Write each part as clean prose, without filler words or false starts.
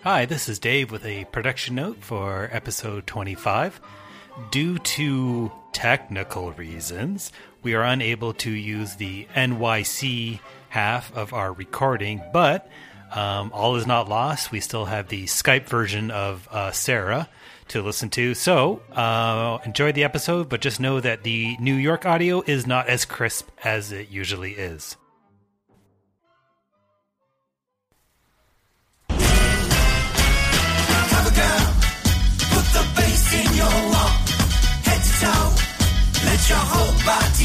Hi, this is Dave with a production note for episode 25. Due to technical reasons, we are unable to use the NYC half of our recording, but all is not lost. We still have the Skype version of Sarah to listen to. So enjoy the episode, but just know that the New York audio is not as crisp as it usually is. In your walk, head to toe, let your whole body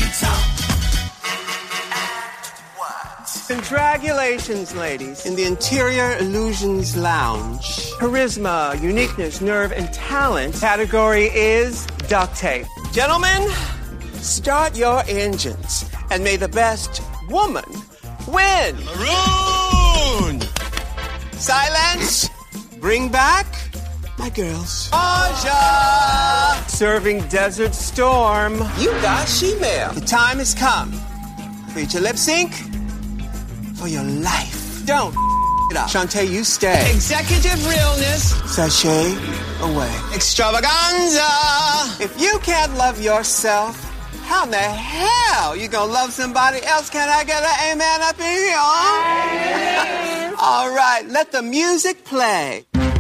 talk. Congratulations, ladies. In the Interior Illusions Lounge, charisma, uniqueness, nerve, and talent category is duct tape. Gentlemen, start your engines, and may the best woman win. Maroon! Silence! Bring back my girls. Aja! Serving Desert Storm. You got she-mail. The time has come for you to lip sync for your life. Don't it up. Shantae, you stay. Executive realness. Sashay away. Extravaganza. If you can't love yourself, how in the hell you gonna love somebody else? Can I get an amen up in here? All right, let the music play.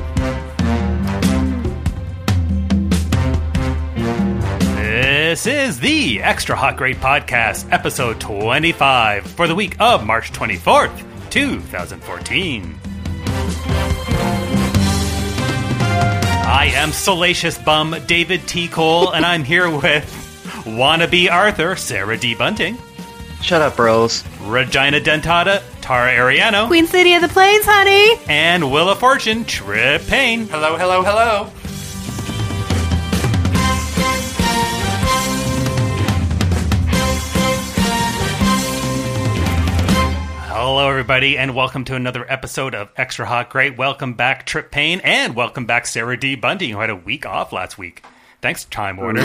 This is the Extra Hot Great Podcast, episode 25, for the week of March 24th, 2014. I am Salacious Bum David T. Cole, and I'm here with Wannabe Arthur, Sarah D. Bunting. Shut up, bros. Regina Dentata, Tara Ariano. Queen City of the Plains, honey. And Wheel of Fortune, Trip Payne. Hello, hello, hello. Hello, everybody, and welcome to another episode of Extra Hot Great. Welcome back, Trip Payne, and welcome back, Sarah D. Bunting, who had a week off last week. Thanks, Time Warner.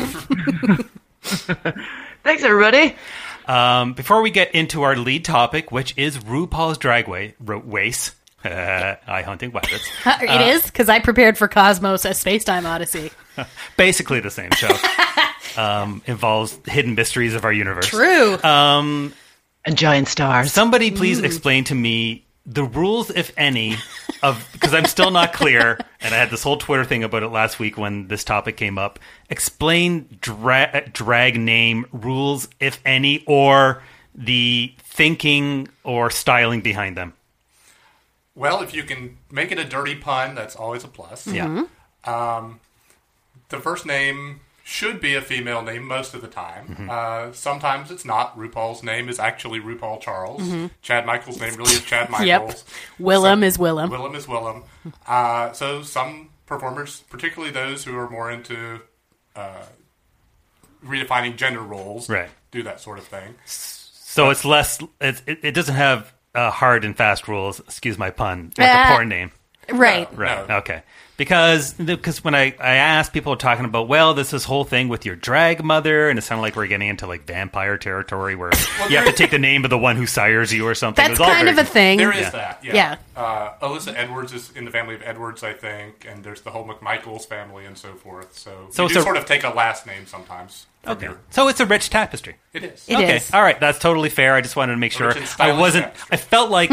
Thanks, everybody. Before we get into our lead topic, which is RuPaul's Drag Race, I hunting rabbits. It is, because I prepared for Cosmos, a Spacetime Odyssey. Basically the same show. Involves hidden mysteries of our universe. True. And giant stars. Somebody please explain to me the rules, if any, of, because I'm still not clear, and I had this whole Twitter thing about it last week when this topic came up. Explain drag name rules, if any, or the thinking or styling behind them. Well, if you can make it a dirty pun, that's always a plus. Yeah. The first name should be a female name most of the time. Sometimes it's not. RuPaul's name is actually RuPaul Charles. Chad Michaels' name really is Chad Michaels. Yep. Willem is Willem. Willem is Willem. So some performers, particularly those who are more into redefining gender roles, right, do that sort of thing. So it's less. It doesn't have hard and fast rules. Excuse my pun. Like a porn name. Right. Right. No. Okay. Because when I asked, people were talking about, well, this whole thing with your drag mother, and it sounded like we're getting into like vampire territory where you have to take the name of the one who sires you or something. That's kind of a thing. There is that, Yeah. Alyssa Edwards is in the family of Edwards, I think, and there's the whole McMichaels family and so forth. So you do sort of take a last name sometimes. Okay. So it's a rich tapestry. It is. It is. All right. That's totally fair. I just wanted to make sure I wasn't. I felt like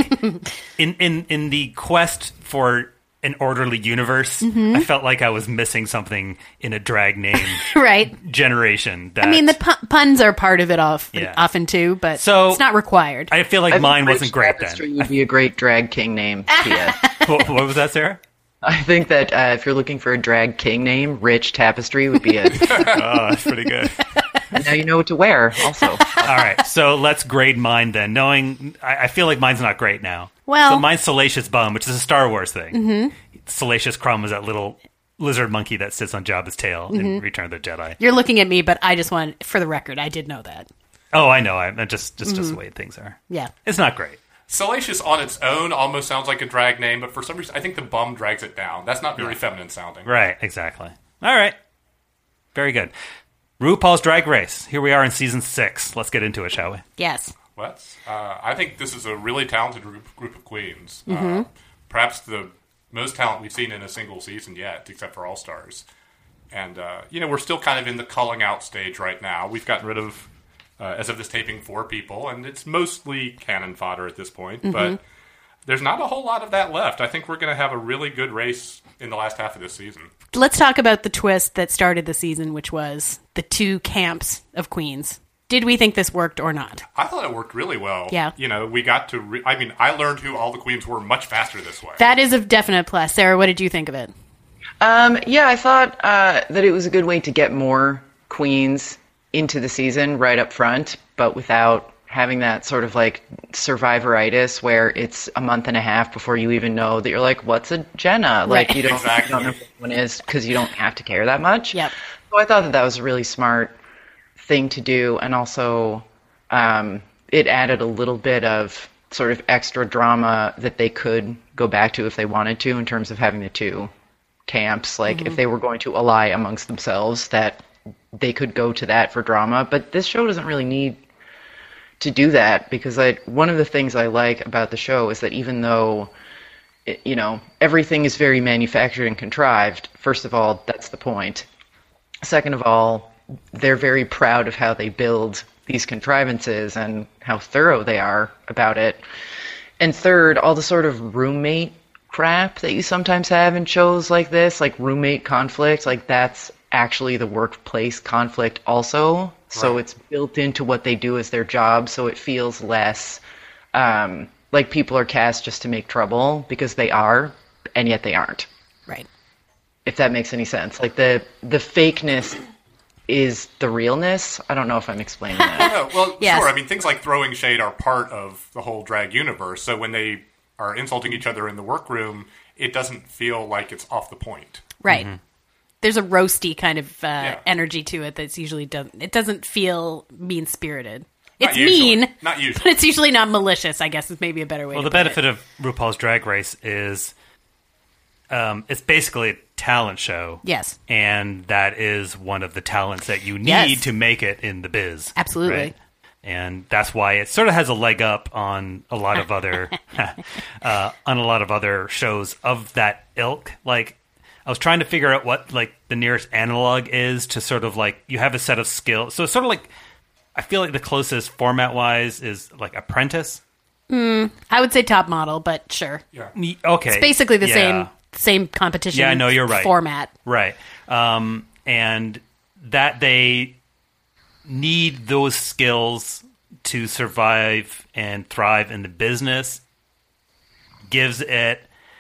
in the quest for an orderly universe, I felt like I was missing something in a drag name Right. generation. I mean, the puns are part of it often too, but it's not required. I feel like mine wasn't great Tapestry then. would be a great drag king name, Tia. What was that, Sarah? I think that if you're looking for a drag king name, Rich Tapestry would be a... Oh, that's pretty good. Now you know what to wear, also. All right, so let's grade mine then. Knowing, I feel like mine's not great now. Well, so mine's Salacious Bum, which is a Star Wars thing. Salacious Crumb is that little lizard monkey that sits on Jabba's tail in Return of the Jedi. You're looking at me, but I just want, for the record, I did know that. Oh, I know. I'm just the way things are. Yeah. It's not great. Salacious on its own almost sounds like a drag name, but for some reason, I think the bum drags it down. That's not very feminine sounding. Right, exactly. All right. Very good. RuPaul's Drag Race. Here we are in season 6. Let's get into it, shall we? Yes. I think this is a really talented group of queens. Perhaps the most talent we've seen in a single season yet, except for All Stars. And, we're still kind of in the culling out stage right now. We've gotten rid of, as of this taping, 4 people, and it's mostly cannon fodder at this point. Mm-hmm. But there's not a whole lot of that left. I think we're going to have a really good race in the last half of this season. Let's talk about the twist that started the season, which was the 2 camps of queens. Did we think this worked or not? I thought it worked really well. Yeah. We got to... I learned who all the queens were much faster this way. That is a definite plus. Sarah, what did you think of it? I thought that it was a good way to get more queens into the season right up front, but without having that sort of like survivoritis where it's a month and a half before you even know that you're like, what's a Jenna? Like, right. You don't, exactly. you don't know who one is because you don't have to care that much. Yep. So I thought that was a really smart thing to do, and also it added a little bit of sort of extra drama that they could go back to if they wanted to in terms of having the 2 camps. Like, if they were going to ally amongst themselves, that they could go to that for drama. But this show doesn't really need to do that, because one of the things I like about the show is that even though everything is very manufactured and contrived, first of all, that's the point. Second of all, they're very proud of how they build these contrivances and how thorough they are about it. And third, all the sort of roommate crap that you sometimes have in shows like this, like roommate conflict, like that's actually the workplace conflict also. So it's built into what they do as their job, so it feels less like people are cast just to make trouble, because they are, and yet they aren't. Right. If that makes any sense. Like the fakeness is the realness. I don't know if I'm explaining that. Well, yes. Sure. I mean, things like throwing shade are part of the whole drag universe. So when they are insulting each other in the workroom, it doesn't feel like it's off the point. Right. Mm-hmm. There's a roasty kind of energy to it that's usually it doesn't feel mean-spirited. It's mean, not usually, but it's usually not malicious, I guess is maybe a better way to put it. Well, the benefit of RuPaul's Drag Race is it's basically a talent show. Yes. And that is one of the talents that you need to make it in the biz. Absolutely. Right? And that's why it sort of has a leg up on a lot of other shows of that ilk. Like, I was trying to figure out what like the nearest analog is to sort of like you have a set of skills. So it's sort of like, I feel like the closest format wise is like Apprentice. I would say Top Model, but sure. Yeah. It's Okay. basically the same competition. Yeah, no, you're right. Format. Right. And that they need those skills to survive and thrive in the business gives it,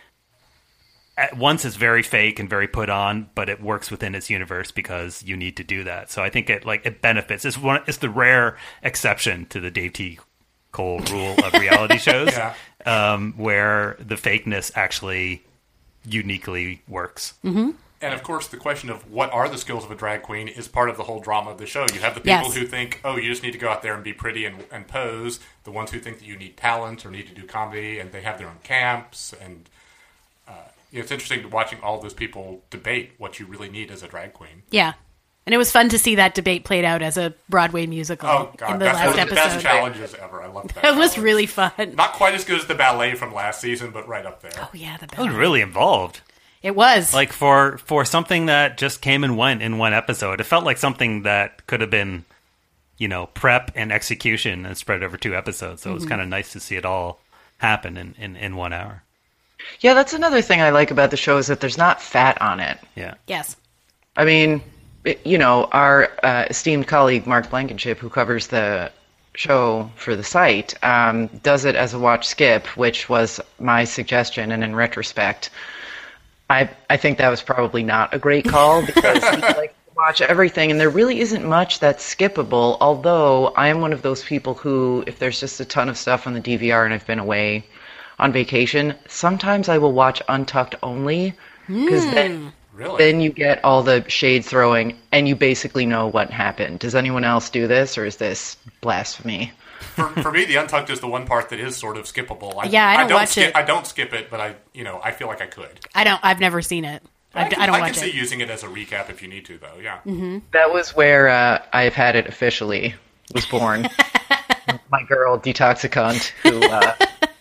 at once it's very fake and very put on, but it works within its universe because you need to do that. So I think it benefits. It's the rare exception to the Dave T. Cole rule of reality shows, where the fakeness actually uniquely works. Mm-hmm. And of course, the question of what are the skills of a drag queen is part of the whole drama of the show. You have the people who think, oh, you just need to go out there and be pretty and pose. The ones who think that you need talent or need to do comedy, and they have their own camps. And it's interesting watching all those people debate what you really need as a drag queen. Yeah. And it was fun to see that debate played out as a Broadway musical in the last episode. Best challenges ever. I love that. It was really fun. Not quite as good as the ballet from last season, but right up there. Oh, yeah. The I ballet. was really involved. It was. Like, for something that just came and went in one episode, it felt like something that could have been, prep and execution and spread over 2 episodes. So it was kind of nice to see it all happen in 1 hour. Yeah, that's another thing I like about the show is that there's not fat on it. Yeah. Yes. I mean, our esteemed colleague Mark Blankenship, who covers the show for the site, does it as a watch skip, which was my suggestion, and in retrospect, I think that was probably not a great call because he likes to watch everything, and there really isn't much that's skippable, although I am one of those people who, if there's just a ton of stuff on the DVR and I've been away on vacation, sometimes I will watch Untucked only, because then you get all the shade throwing and you basically know what happened. Does anyone else do this, or is this blasphemy? For me, the Untucked is the one part that is sort of skippable. I don't watch it. I don't skip it, but I feel like I could. I've never seen it. I don't watch it. I can see using it as a recap if you need to, though. Yeah. Mm-hmm. That was where I've had it officially was born. My girl Detoxicant, who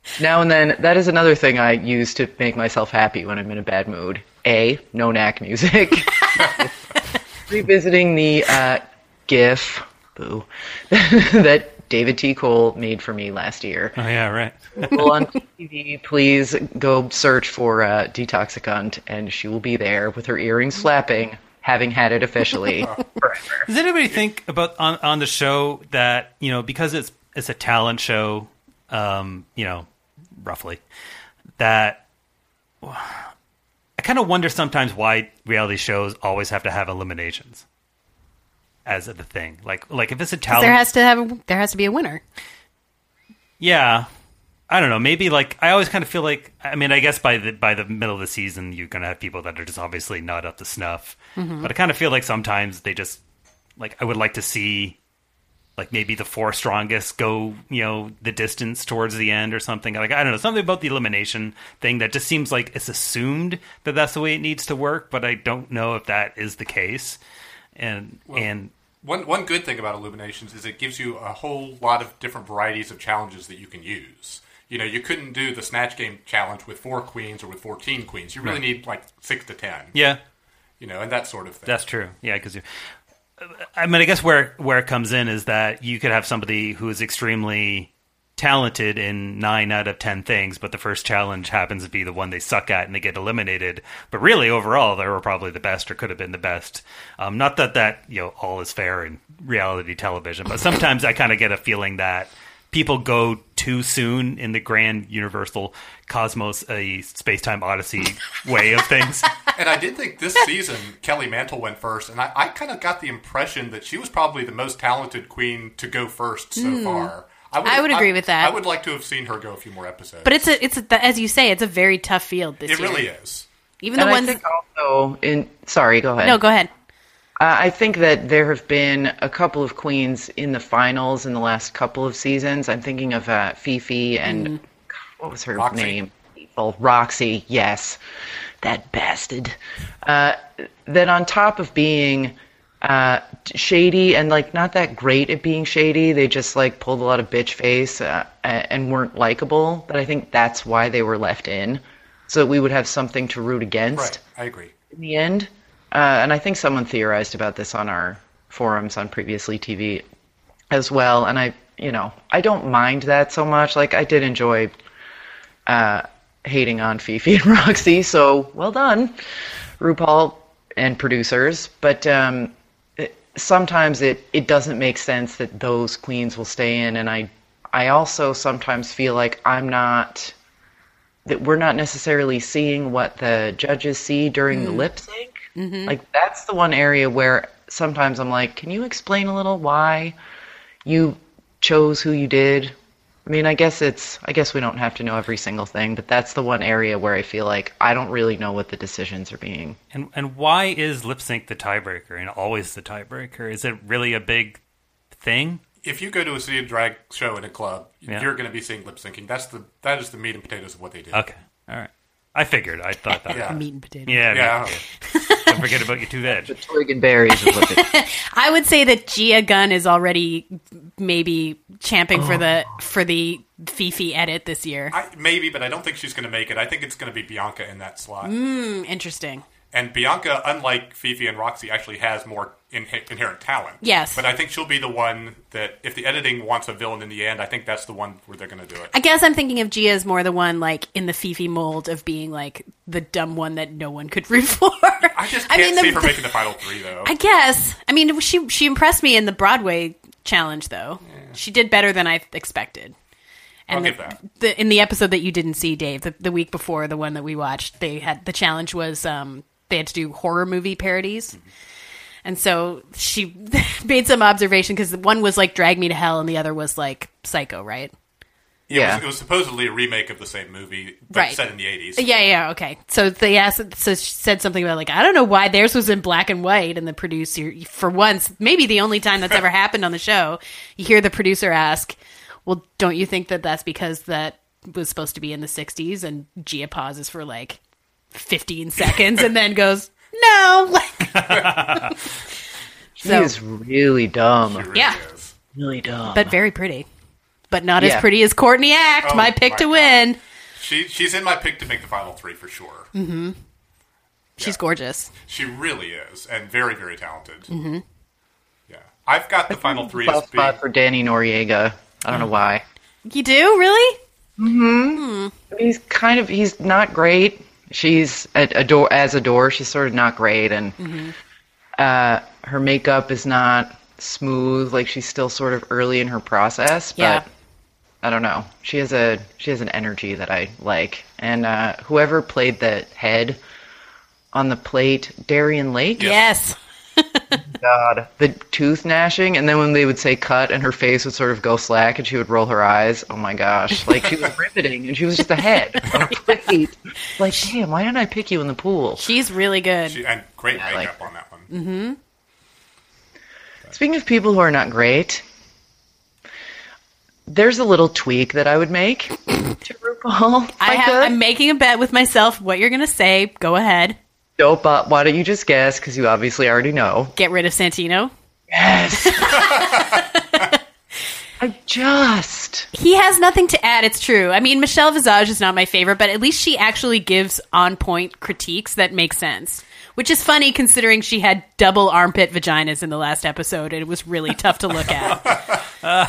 Now and then, that is another thing I use to make myself happy when I'm in a bad mood. No knack music. Revisiting the GIF, boo, that David T. Cole made for me last year. Oh, yeah, right. Well, on TV, please go search for Detoxicant, and she will be there with her earrings flapping, having had it officially forever. Does anybody think about on the show that, because it's a talent show, roughly, that I kind of wonder sometimes why reality shows always have to have eliminations as the thing. Like if it's a talent, there has to be a winner. Yeah, I don't know. Maybe I always kind of feel like, I guess by the middle of the season, you're gonna have people that are just obviously not up to snuff. Mm-hmm. But I kind of feel like sometimes they just I would like to see maybe the 4 strongest go, the distance towards the end or something. I don't know, something about the elimination thing that just seems like it's assumed that that's the way it needs to work, but I don't know if that is the case. And one good thing about eliminations is it gives you a whole lot of different varieties of challenges that you can use. You couldn't do the Snatch Game challenge with 4 queens or with 14 queens. You really need 6 to 10. Yeah. And that sort of thing. That's true. Yeah, because I guess where it comes in is that you could have somebody who is extremely talented in 9 out of 10 things, but the first challenge happens to be the one they suck at and they get eliminated. But really, overall, they were probably the best or could have been the best. Not that all is fair in reality television, but sometimes I kind of get a feeling that people go too soon in the grand universal cosmos, a space-time odyssey way of things. And I did think this season, Kelly Mantle went first, and I kind of got the impression that she was probably the most talented queen to go first so far. I would agree with that. I would like to have seen her go a few more episodes. But it's as you say, it's a very tough field this year. It really is. Even the ones. I think also sorry, go ahead. No, go ahead. I think that there have been a couple of queens in the finals in the last couple of seasons. I'm thinking of Fifi and what was her name? Oh, Roxy. Yes, that bastard. That on top of being shady and not that great at being shady, they just pulled a lot of bitch face and weren't likable. But I think that's why they were left in, so that we would have something to root against. Right, I agree. In the end. And I think someone theorized about this on our forums on Previously TV as well. And I don't mind that so much. I did enjoy hating on Fifi and Roxy. So well done, RuPaul and producers. But sometimes it doesn't make sense that those queens will stay in. And I also sometimes feel like that we're not necessarily seeing what the judges see during the lip sync. Mm-hmm. That's the one area where sometimes I'm like, can you explain a little why you chose who you did? I guess we don't have to know every single thing, but that's the one area where I feel like I don't really know what the decisions are being. And why is lip sync the tiebreaker and always the tiebreaker? Is it really a big thing? If you go to a city and drag show in a club, you're going to be seeing lip syncing. That is the meat and potatoes of what they do. Okay, all right. I figured. I thought that. Yeah. Meat and potatoes. Yeah. Don't forget about your 2 veg. The twig and berries is what they I would say that Gia Gunn is already maybe champing for the Fifi edit this year. Maybe, but I don't think she's going to make it. I think it's going to be Bianca in that slot. Interesting. And Bianca, unlike Fifi and Roxy, actually has more inherent talent. Yes. But I think she'll be the one that, if the editing wants a villain in the end, I think that's the one where they're going to do it. I guess I'm thinking of Gia as more the one, in the Fifi mold of being, the dumb one that no one could root for. I just can't see her making the final 3, though. I guess. She impressed me in the Broadway challenge, though. Yeah. She did better than I expected. And I'll give that. In the episode that you didn't see, Dave, the week before, the one that we watched, the challenge was... they had to do horror movie parodies. Mm-hmm. And so she made some observation because one was Drag Me to Hell and the other was Psycho, right? Yeah. It was supposedly a remake of the same movie, but set in the 80s. Yeah, okay. So she said something about I don't know why theirs was in black and white, and the producer, for once, maybe the only time that's ever happened on the show, you hear the producer ask, well, don't you think that that's because that was supposed to be in the 60s? And Gia pauses for 15 seconds and then goes, no. She is really dumb. She really is. Really dumb. But very pretty. but not as Yeah. pretty as Courtney Act. Oh, my pick my to God. win. She's in my pick to make the final 3 for sure. She's gorgeous. She really is, and very, very talented. Mm-hmm. Yeah, I've got the final 3 as Soft spot for Danny Noriega. I don't know why. You do? Really? He's not great. She's Adore. She's sort of not great, and her makeup is not smooth. Like, she's still sort of early in her process, but Yeah. I don't know. She has an energy that I like, and whoever played the head on the plate, Darian Lake. Yes. God, the tooth gnashing, and then when they would say cut and her face would sort of go slack and she would roll her eyes. Oh my gosh. Like, she was riveting and she was just a head on a plate. Like, damn, why didn't I pick you in the pool? She's really good. and great Yeah, makeup like- on that one. Speaking of people who are not great, there's a little tweak that I would make to RuPaul. if I could. I'm making a bet with myself what you're going to say. Go ahead. Nope, why don't you just guess? Because you obviously already know. Get rid of Santino. Yes. He has nothing to add, it's true. I mean, Michelle Visage is not my favorite, but at least she actually gives on-point critiques that make sense. Which is funny considering she had double armpit vaginas in the last episode, and it was really tough to look at.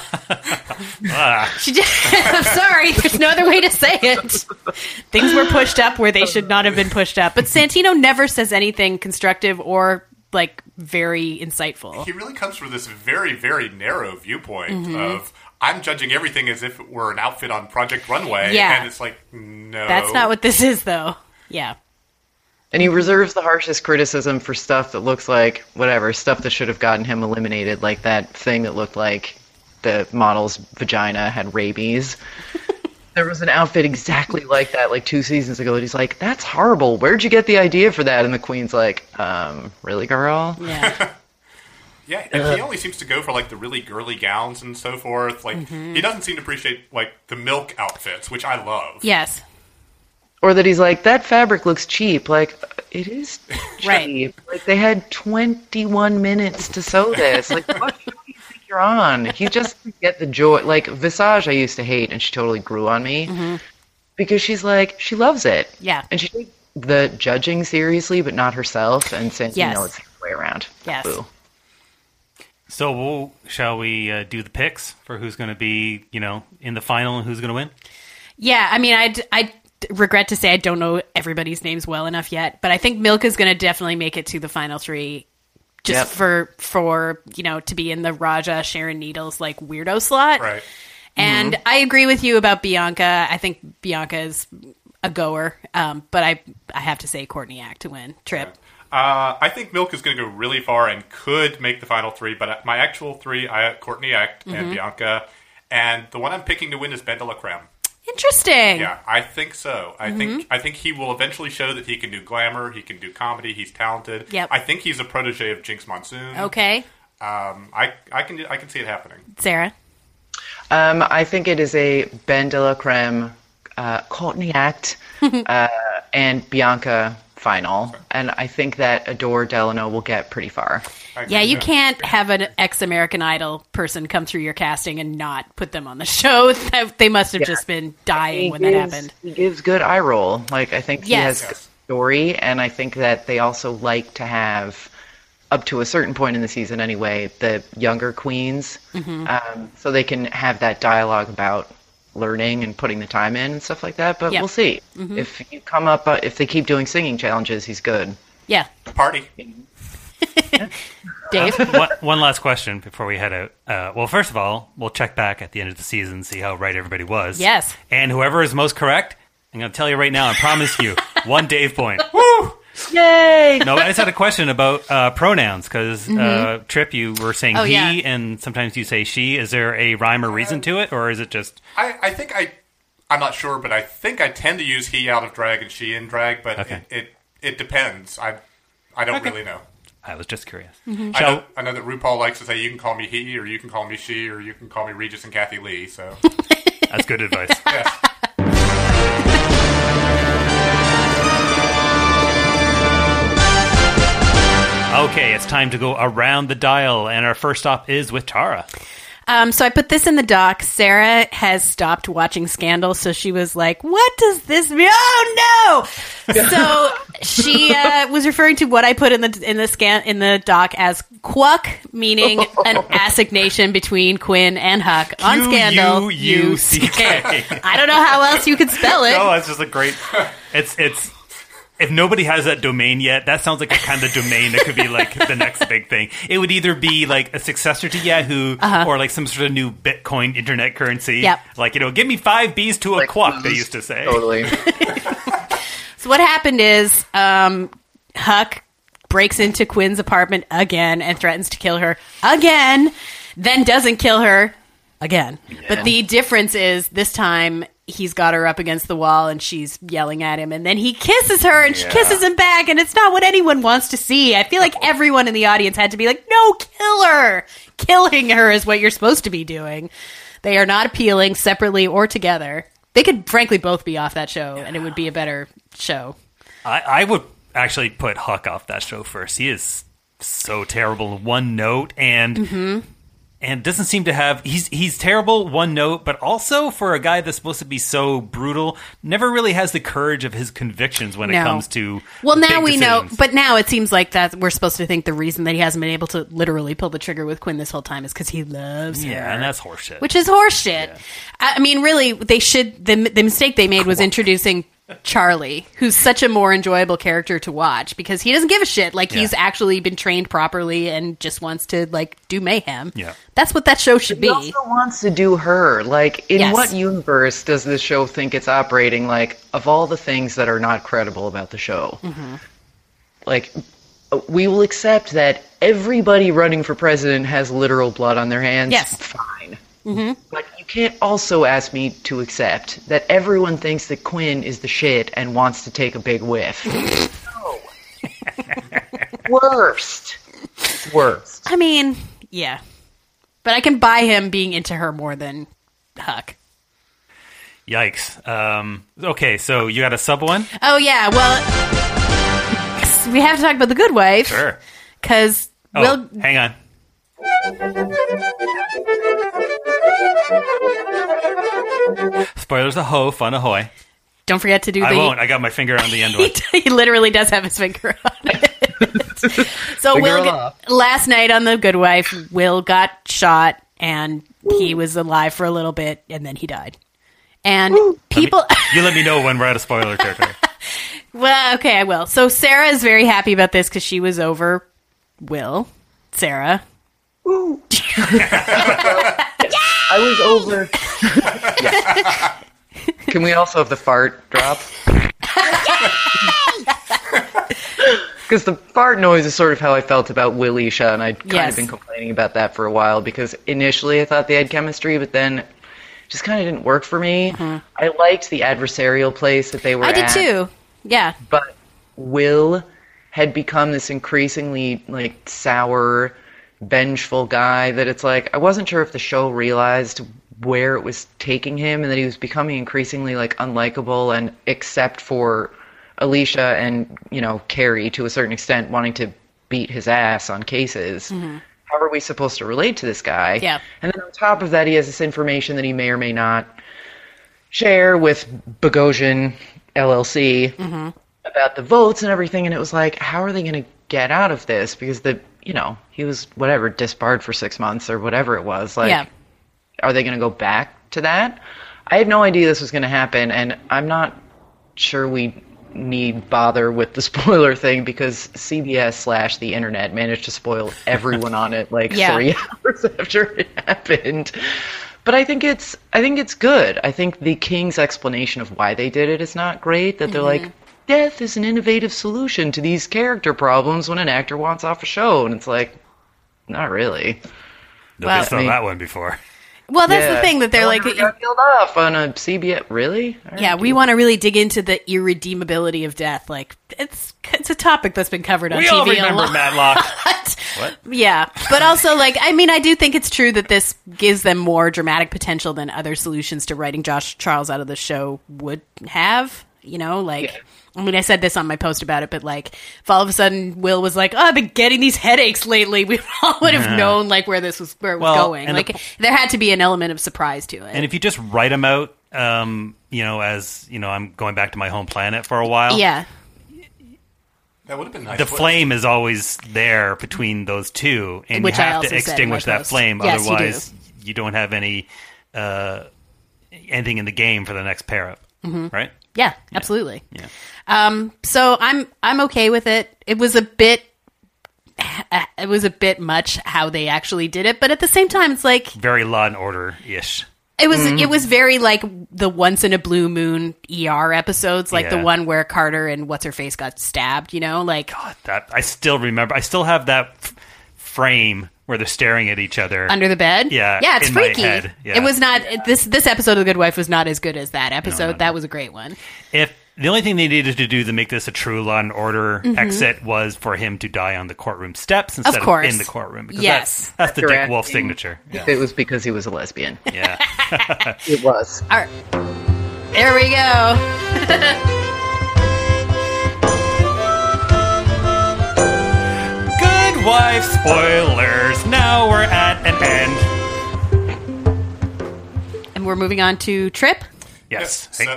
I'm sorry, there's no other way to say it. Things were pushed up where they should not have been pushed up. But Santino never says anything constructive or, like, very insightful. He really comes from this very, very narrow viewpoint Mm-hmm. of, I'm judging everything as if it were an outfit on Project Runway. Yeah. And it's like, no. That's not what this is, though. Yeah. And he reserves the harshest criticism for stuff that looks like, whatever, stuff that should have gotten him eliminated, like that thing that looked like the model's vagina had rabies. There was an outfit exactly like that, like 2 seasons ago, and he's like, that's horrible. Where'd you get the idea for that? And the queen's like, really, girl? Yeah. Yeah, and he only seems to go for, like, the really girly gowns and so forth. Like, he doesn't seem to appreciate, like, the milk outfits, which I love. Yes. Or that he's like, that fabric looks cheap. Like, it is cheap. Right. Like, they had 21 minutes to sew this. Like, what show do you think you're on? You just get the joy. Like, Visage I used to hate, and she totally grew on me. Because she's like, she loves it. Yeah. And she takes the judging seriously, but not herself. And Santino, Yes. it's the other way around. Yes. Boo. So shall we do the picks for who's going to be, in the final and who's going to win? Yeah, I mean, I regret to say I don't know everybody's names well enough yet, but I think Milka's going to definitely make it to the final 3 just for to be in the Raja Sharon Needles like weirdo slot. Right. And I agree with you about Bianca. I think Bianca is a goer, but I have to say Courtney Act to win. Trip. I think Milk is going to go really far and could make the final 3, but my actual 3, I have Courtney Act and Bianca, and the one I'm picking to win is Ben de la Creme. Interesting. Yeah, I think so. I think he will eventually show that he can do glamour, he can do comedy, he's talented. Yep. I think he's a protege of Jinx Monsoon. Okay. I can see it happening. Sarah? I think it is a Ben de la Creme, Courtney Act, and Bianca final. And I think that Adore Delano will get pretty far. Yeah, you can't have an ex-American Idol person come through your casting and not put them on the show. They must have just been dying when that happened. He gives good eye roll. Like, I think he Yes. has good story, and I think that they also like to have, up to a certain point in the season anyway, the younger queens, so they can have that dialogue about learning and putting the time in and stuff like that. But Yep. we'll see. If you come up, if they keep doing singing challenges, he's good. Yeah. Party. Dave? One last question before we head out. Well, first of all, we'll check back at the end of the season, see how right everybody was. Yes. And whoever is most correct, I'm going to tell you right now, I promise you, 1 Dave point. Woo! Yay! No, I just had a question about pronouns, because, Trip, you were saying Oh, he, yeah. and sometimes you say she. Is there a rhyme or reason to it, or is it just... I think I'm not sure, but I think I tend to use he out of drag and she in drag, but Okay. it depends. I don't really know. I was just curious. I know that RuPaul likes to say you can call me he, or you can call me she, or you can call me Regis and Kathy Lee. So That's good advice. yes. Okay, it's time to go around the dial, and our first stop is with Tara. So I put this in the doc. Sarah has stopped watching Scandal, so she was like, "What does this mean? Oh no!" So she was referring to what I put in the doc as "quuck," meaning an assignation between Quinn and Huck on Scandal. Q-U-U-C-K. I don't know how else you could spell it. No, it's just a great. It's. If nobody has that domain yet, that sounds like a kind of domain that could be like the next big thing. It would either be like a successor to Yahoo or like some sort of new Bitcoin internet currency. Yep. Like, give me 5 Bs to a quuck, they used to say. Totally. So what happened is Huck breaks into Quinn's apartment again and threatens to kill her again, then doesn't kill her again. Yeah. But the difference is this time he's got her up against the wall and she's yelling at him, and then he kisses her and she kisses him back, and it's not what anyone wants to see. I feel like everyone in the audience had to be like, no, kill her. Killing her is what you're supposed to be doing. They are not appealing separately or together. They could frankly both be off that show and it would be a better show. I would actually put Huck off that show first. He is so terrible in one note and doesn't seem to have... He's terrible, one note, but also for a guy that's supposed to be so brutal, never really has the courage of his convictions when it comes to Well, now big we decisions. know, but now it seems like that we're supposed to think the reason that he hasn't been able to literally pull the trigger with Quinn this whole time is because he loves her. Yeah, and that's horseshit. Which is horseshit. Yeah. I mean, really, they should... The mistake they made was introducing Charlie, who's such a more enjoyable character to watch because he doesn't give a shit. Like, he's actually been trained properly and just wants to, like, do mayhem. Yeah. That's what that show should be. He also wants to do her. Like, in what universe does this show think it's operating? Like, of all the things that are not credible about the show, like, we will accept that everybody running for president has literal blood on their hands. Yes. Fine. But you can't also ask me to accept that everyone thinks that Quinn is the shit and wants to take a big whiff. No. Worst. I mean, yeah. But I can buy him being into her more than Huck. Yikes. Okay, so you got a sub one? Oh, yeah. Well, we have to talk about The Good Wife. Sure. Because hang on. Spoilers ahoy, fun ahoy. Don't forget to do I won't. I got my finger on the end one. He literally does have his finger on it. So last night on The Good Wife, Will got shot and he was alive for a little bit and then he died. And people... You let me know when we're out of spoiler territory. Well, okay, I will. So Sarah is very happy about this because she was over Will. Sarah. Woo. I was over. Can we also have the fart drop? Because the fart noise is sort of how I felt about Willisha, and I'd kind of been complaining about that for a while, because initially I thought they had chemistry, but then it just kind of didn't work for me. I liked the adversarial place that they were at. I did too, yeah. But Will had become this increasingly, like, sour, vengeful guy that it's like, I wasn't sure if the show realized where it was taking him and that he was becoming increasingly, like, unlikable, and except for Alicia and, you know, Carrie to a certain extent wanting to beat his ass on cases. How are we supposed to relate to this guy? Yeah. And then on top of that, he has this information that he may or may not share with Bogosian LLC about the votes and everything, and it was like, how are they going to get out of this? Because he was, whatever, disbarred for 6 months or whatever it was. Like, are they going to go back to that? I had no idea this was going to happen, and I'm not sure we need bother with the spoiler thing because CBS / the internet managed to spoil everyone on it 3 hours after it happened. But I think it's good. I think the King's explanation of why they did it is not great. That they're like, death is an innovative solution to these character problems when an actor wants off a show, and it's like, not really. Nobody's done that one before. Well, that's the thing that they're like, got killed off on a CBS. Really? Yeah, we want to really dig into the irredeemability of death. Like, it's a topic that's been covered on TV. We all remember Matlock. What? Yeah, but also, like, I mean, I do think it's true that this gives them more dramatic potential than other solutions to writing Josh Charles out of the show would have. You know, like, I mean, I said this on my post about it, but like, if all of a sudden Will was like, "Oh, I've been getting these headaches lately," we all would have known like where it was going. and Like, there had to be an element of surprise to it. And if you just write them out, as I'm going back to my home planet for a while. Yeah. That would have been nice. The flame is always there between those two, and Which you I have also to said in extinguish my that post. flame. Yes, you do. Otherwise, you don't have any anything in the game for the next pair up, right? Yeah, absolutely. Yeah. So I'm okay with it. It was a bit much how they actually did it, but at the same time, it's like Very Law and Order ish. it was very like the Once in a Blue Moon ER episodes, like the Yeah. one where Carter and what's her face got stabbed. You know, like God, that I still remember. I still have that frame where they're staring at each other under the bed. Yeah, yeah, it's in my freaky. head. Yeah. It was not this episode of The Good Wife was not as good as that episode. That was a great one. If the only thing they needed to do to make this a true Law and Order exit was for him to die on the courtroom steps instead of course. in the courtroom, because Yes. that's the After Dick Wolf asking signature. If it was because he was a lesbian. Yeah. It was. All right, there we go. Good Wife spoilers. Now we're at an end. And we're moving on to Trip. Yes. So,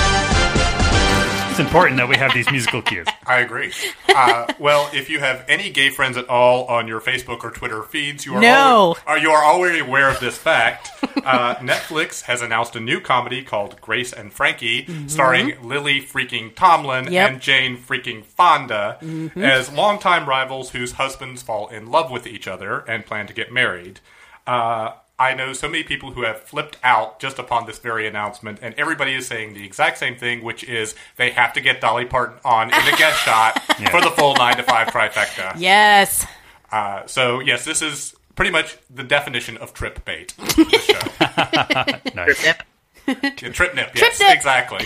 It's important that we have these musical cues. I agree. Well, if you have any gay friends at all on your Facebook or Twitter feeds, you are you are already aware of this fact. Netflix has announced a new comedy called Grace and Frankie, starring Lily freaking Tomlin Yep. and Jane freaking Fonda as longtime rivals whose husbands fall in love with each other and plan to get married. I know so many people who have flipped out just upon this very announcement, and everybody is saying the exact same thing, which is they have to get Dolly Parton on in the guest shot for the full 9 to 5 trifecta. Yes. So, yes, this is pretty much the definition of trip bait, this show. Nice. Yeah, trip nip, yes, nip. exactly.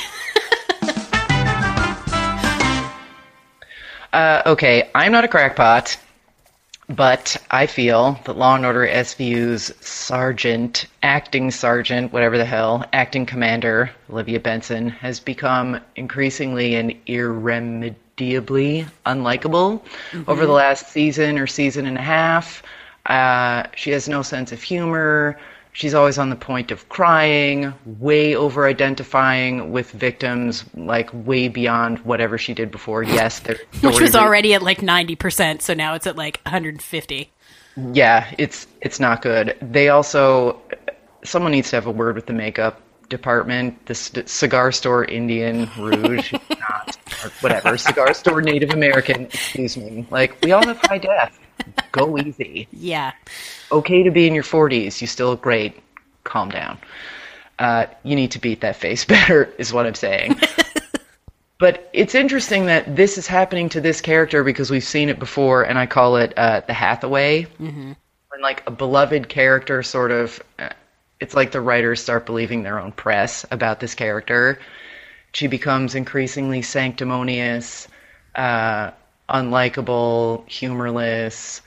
Okay, I'm not a crackpot, but I feel that Law & Order SVU's acting sergeant, whatever the hell, acting commander, Olivia Benson, has become increasingly and irremediably unlikable over the last season or season and a half. She has no sense of humor. She's always on the point of crying, way over-identifying with victims, like way beyond whatever she did before. Yes, Which was already at like 90%, so now it's at like 150. Yeah, it's not good. They also, someone needs to have a word with the makeup department. The cigar store Indian Rouge, not or whatever. Cigar store Native American. Excuse me. Like, we all have high def. Go easy. Yeah. Okay to be in your 40s. You still look great. Calm down. You need to beat that face better, is what I'm saying. But it's interesting that this is happening to this character because we've seen it before, and I call it the Hathaway. When, like, a beloved character sort of... it's like the writers start believing their own press about this character. She becomes increasingly sanctimonious, unlikable, humorless.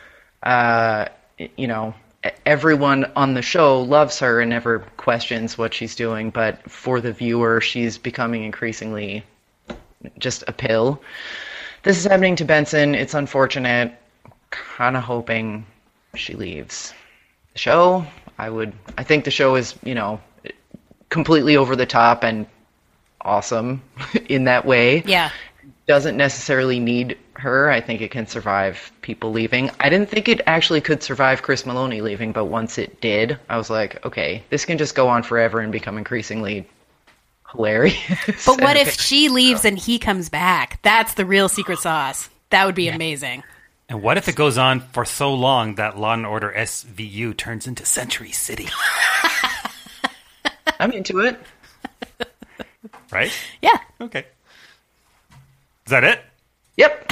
Everyone on the show loves her and never questions what she's doing, but for the viewer, she's becoming increasingly just a pill. This is happening to Benson. It's unfortunate. Kind of hoping she leaves the show. I think the show is, completely over the top and awesome in that way. Yeah. Doesn't necessarily need her. I think it can survive people leaving. I didn't think it actually could survive Chris Maloney leaving, but once it did, I was like, okay, this can just go on forever and become increasingly hilarious. But what if she leaves and he comes back? That's the real secret sauce. That would be amazing. And what if it goes on for so long that Law and Order SVU turns into Century City? I'm into it. Right? Yeah. Okay. Is that it? Yep.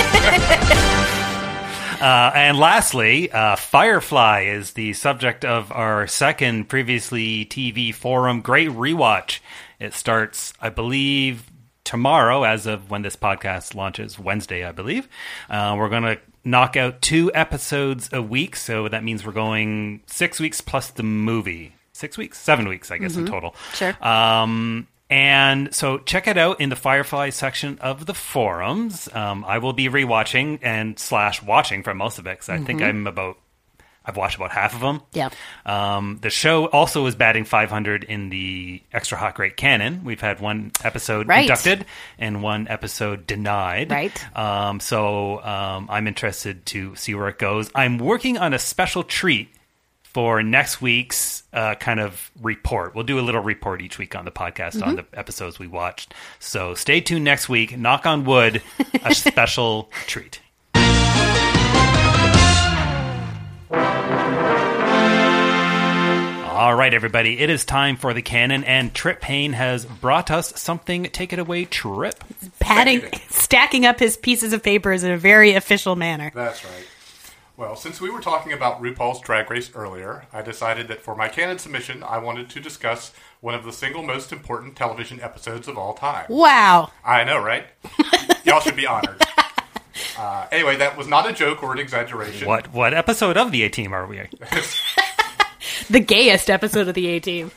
And lastly, Firefly is the subject of our second previously TV forum Great Rewatch. It starts, I believe, tomorrow, as of when this podcast launches, Wednesday, I believe. We're going to knock out 2 episodes a week, so that means we're going 6 weeks plus the movie. 6 weeks? 7 weeks, I guess, in total. Sure. And so check it out in the Firefly section of the forums. I will be rewatching and / watching for most of it because I think I've watched about half of them. Yeah. The show also is batting 500 in the Extra Hot Great Canon. We've had one episode inducted and one episode denied. Right. So I'm interested to see where it goes. I'm working on a special treat for next week's kind of report. We'll do a little report each week on the podcast on the episodes we watched. So stay tuned next week. Knock on wood, a special treat. All right, everybody. It is time for the canon, and Trip Payne has brought us something. Take it away, Trip. Stacking up his pieces of papers in a very official manner. That's right. Well, since we were talking about RuPaul's Drag Race earlier, I decided that for my canon submission, I wanted to discuss one of the single most important television episodes of all time. Wow. I know, right? Y'all should be honored. Anyway, that was not a joke or an exaggeration. What episode of the A-Team are we? The gayest episode of the A-Team.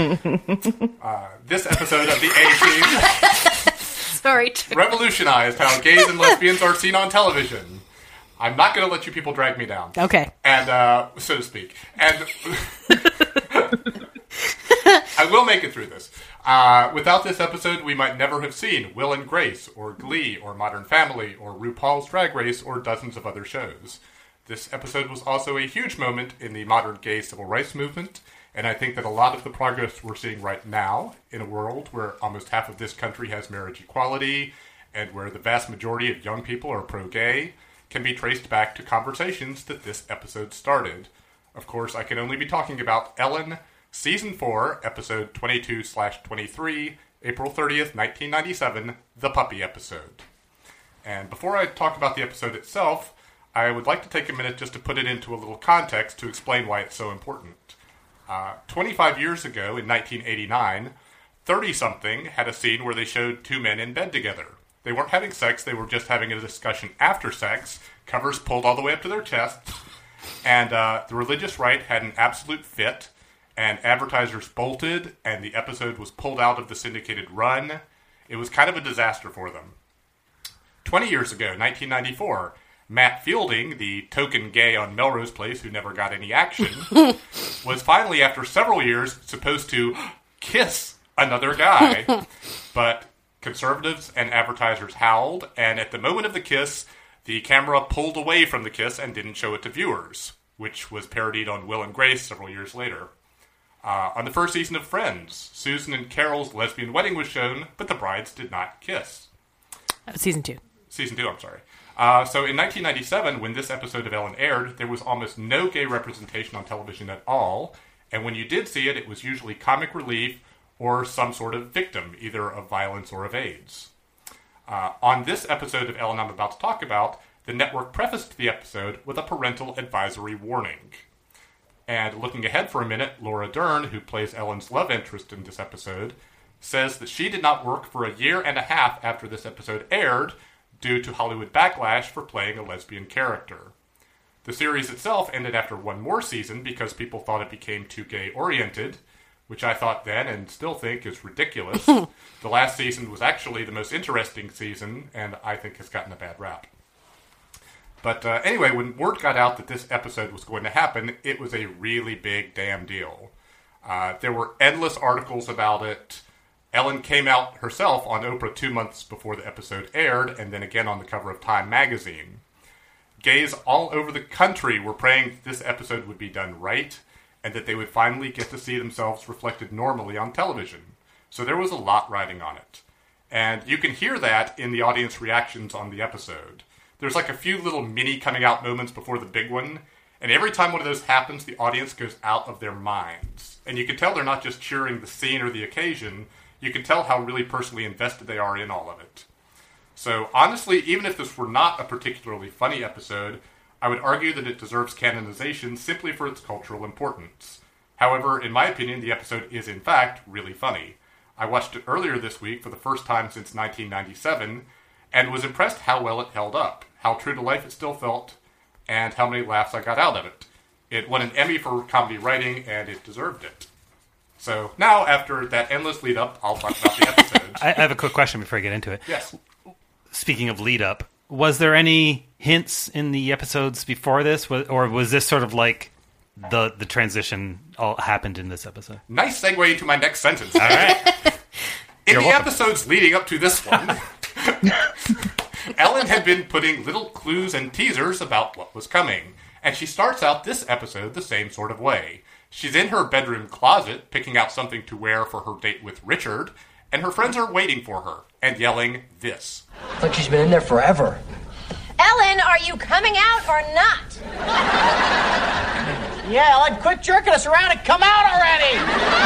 This episode of the A-Team Sorry. revolutionized how gays and lesbians are seen on television. I'm not going to let you people drag me down. Okay. And, so to speak. And I will make it through this. Without this episode, we might never have seen Will and Grace, or Glee, or Modern Family, or RuPaul's Drag Race, or dozens of other shows. This episode was also a huge moment in the modern gay civil rights movement, and I think that a lot of the progress we're seeing right now, in a world where almost half of this country has marriage equality, and where the vast majority of young people are pro-gay, can be traced back to conversations that this episode started. Of course, I can only be talking about Ellen, Season 4, Episode 22/23, April 30th, 1997, the Puppy episode. And before I talk about the episode itself, I would like to take a minute just to put it into a little context to explain why it's so important. 25 years ago, in 1989, 30-something had a scene where they showed two men in bed together. They weren't having sex, they were just having a discussion after sex, covers pulled all the way up to their chests, and the religious right had an absolute fit, and advertisers bolted, and the episode was pulled out of the syndicated run. It was kind of a disaster for them. 20 years ago, 1994, Matt Fielding, the token gay on Melrose Place who never got any action, was finally, after several years, supposed to kiss another guy. But conservatives and advertisers howled, and at the moment of the kiss, the camera pulled away from the kiss and didn't show it to viewers, which was parodied on Will and Grace several years later. On the first season of Friends, Susan and Carol's lesbian wedding was shown, but the brides did not kiss. Season 2. Season 2, I'm sorry. So in 1997, when this episode of Ellen aired, there was almost no gay representation on television at all, and when you did see it, it was usually comic relief or some sort of victim, either of violence or of AIDS. On this episode of Ellen I'm about to talk about, the network prefaced the episode with a parental advisory warning. And looking ahead for a minute, Laura Dern, who plays Ellen's love interest in this episode, says that she did not work for a year and a half after this episode aired due to Hollywood backlash for playing a lesbian character. The series itself ended after one more season because people thought it became too gay-oriented, which I thought then and still think is ridiculous. The last season was actually the most interesting season, and I think has gotten a bad rap. But anyway, when word got out that this episode was going to happen, it was a really big damn deal. There were endless articles about it. Ellen came out herself on Oprah 2 months before the episode aired, and then again on the cover of Time magazine. Gays all over the country were praying this episode would be done right, and that they would finally get to see themselves reflected normally on television. So there was a lot riding on it. And you can hear that in the audience reactions on the episode. There's like a few little mini coming out moments before the big one, and every time one of those happens, the audience goes out of their minds. And you can tell they're not just cheering the scene or the occasion, you can tell how really personally invested they are in all of it. So honestly, even if this were not a particularly funny episode, I would argue that it deserves canonization simply for its cultural importance. However, in my opinion, the episode is in fact really funny. I watched it earlier this week for the first time since 1997, and was impressed how well it held up, how true to life it still felt, and how many laughs I got out of it. It won an Emmy for comedy writing, and it deserved it. So now, after that endless lead up, I'll talk about the episode. I have a quick question before I get into it. Yes. Speaking of lead up, was there any hints in the episodes before this, or was this sort of like the transition all happened in this episode? Nice segue into my next sentence. All right. In You're the welcome. episodes leading up to this one, Ellen had been putting little clues and teasers about what was coming, and she starts out this episode the same sort of way. She's in her bedroom closet, picking out something to wear for her date with Richard, and her friends are waiting for her and yelling this. Looks like she's been in there forever. Ellen, are you coming out or not? Yeah, Ellen, quit jerking us around and come out already!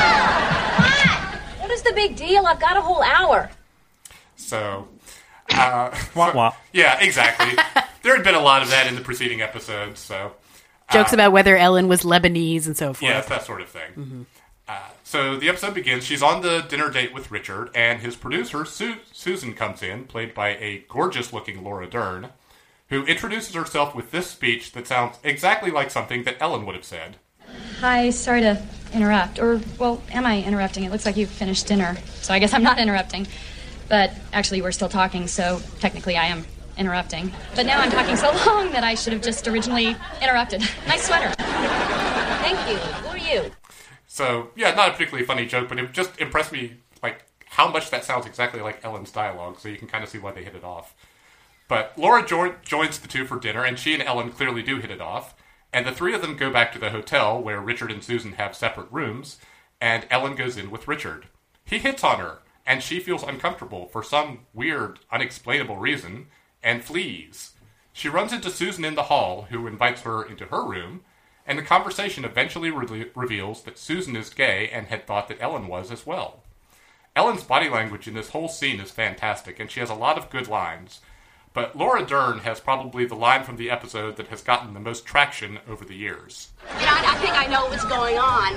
What is the big deal? I've got a whole hour. So, Wah, wah. yeah, exactly. There had been a lot of that in the preceding episodes, so... Jokes about whether Ellen was Lebanese and so forth. Yeah, it's that sort of thing. So the episode begins. She's on the dinner date with Richard, and his producer, Susan, comes in, played by a gorgeous-looking Laura Dern, who introduces herself with this speech that sounds exactly like something that Ellen would have said. Hi, sorry to interrupt. Or, well, am I interrupting? It looks like you've finished dinner, so I guess I'm not interrupting. But actually, we're still talking, so technically I am interrupting. But now I'm talking so long that I should have just originally interrupted. Nice sweater. Thank you. Who are you? So, yeah, not a particularly funny joke, but it just impressed me, like, how much that sounds exactly like Ellen's dialogue, so you can kind of see why they hit it off. But Laura joins the two for dinner, and she and Ellen clearly do hit it off, and the three of them go back to the hotel, where Richard and Susan have separate rooms, and Ellen goes in with Richard. He hits on her, and she feels uncomfortable for some weird, unexplainable reason, and flees. She runs into Susan in the hall, who invites her into her room, and the conversation eventually reveals that Susan is gay and had thought that Ellen was as well. Ellen's body language in this whole scene is fantastic, and she has a lot of good lines. But Laura Dern has probably the line from the episode that has gotten the most traction over the years. You know, I think I know what's going on.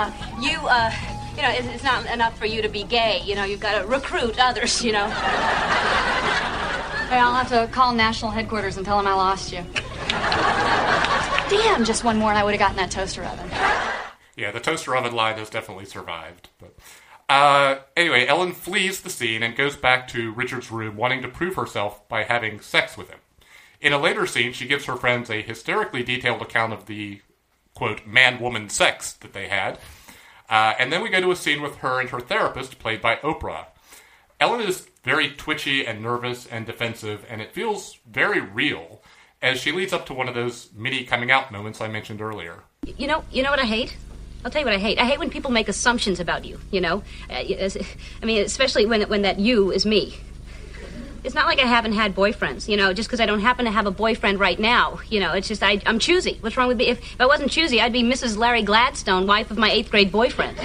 It's not enough for you to be gay. You know, you've got to recruit others, you know. Hey, I'll have to call national headquarters and tell them I lost you. Damn, just one more and I would have gotten that toaster oven. Yeah, the toaster oven line has definitely survived. But anyway, Ellen flees the scene and goes back to Richard's room wanting to prove herself by having sex with him. In a later scene, she gives her friends a hysterically detailed account of the, quote, man-woman sex that they had. And then we go to a scene with her and her therapist, played by Oprah. Ellen is very twitchy and nervous and defensive, and it feels very real as she leads up to one of those mini coming out moments I mentioned earlier. You know what I hate? I'll tell you what I hate. I hate when people make assumptions about you, you know? Especially when that you is me. It's not like I haven't had boyfriends, you know, just because I don't happen to have a boyfriend right now. You know, it's just I'm choosy. What's wrong with me? If I wasn't choosy, I'd be Mrs. Larry Gladstone, wife of my 8th grade boyfriend.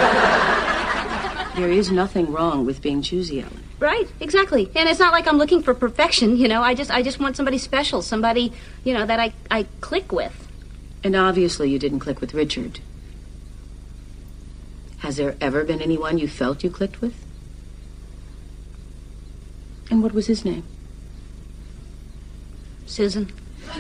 There is nothing wrong with being choosy, Ellen. Right, exactly. And it's not like I'm looking for perfection, you know. I just want somebody special, somebody, you know, that I click with. And obviously you didn't click with Richard. Has there ever been anyone you felt you clicked with? And what was his name? Susan.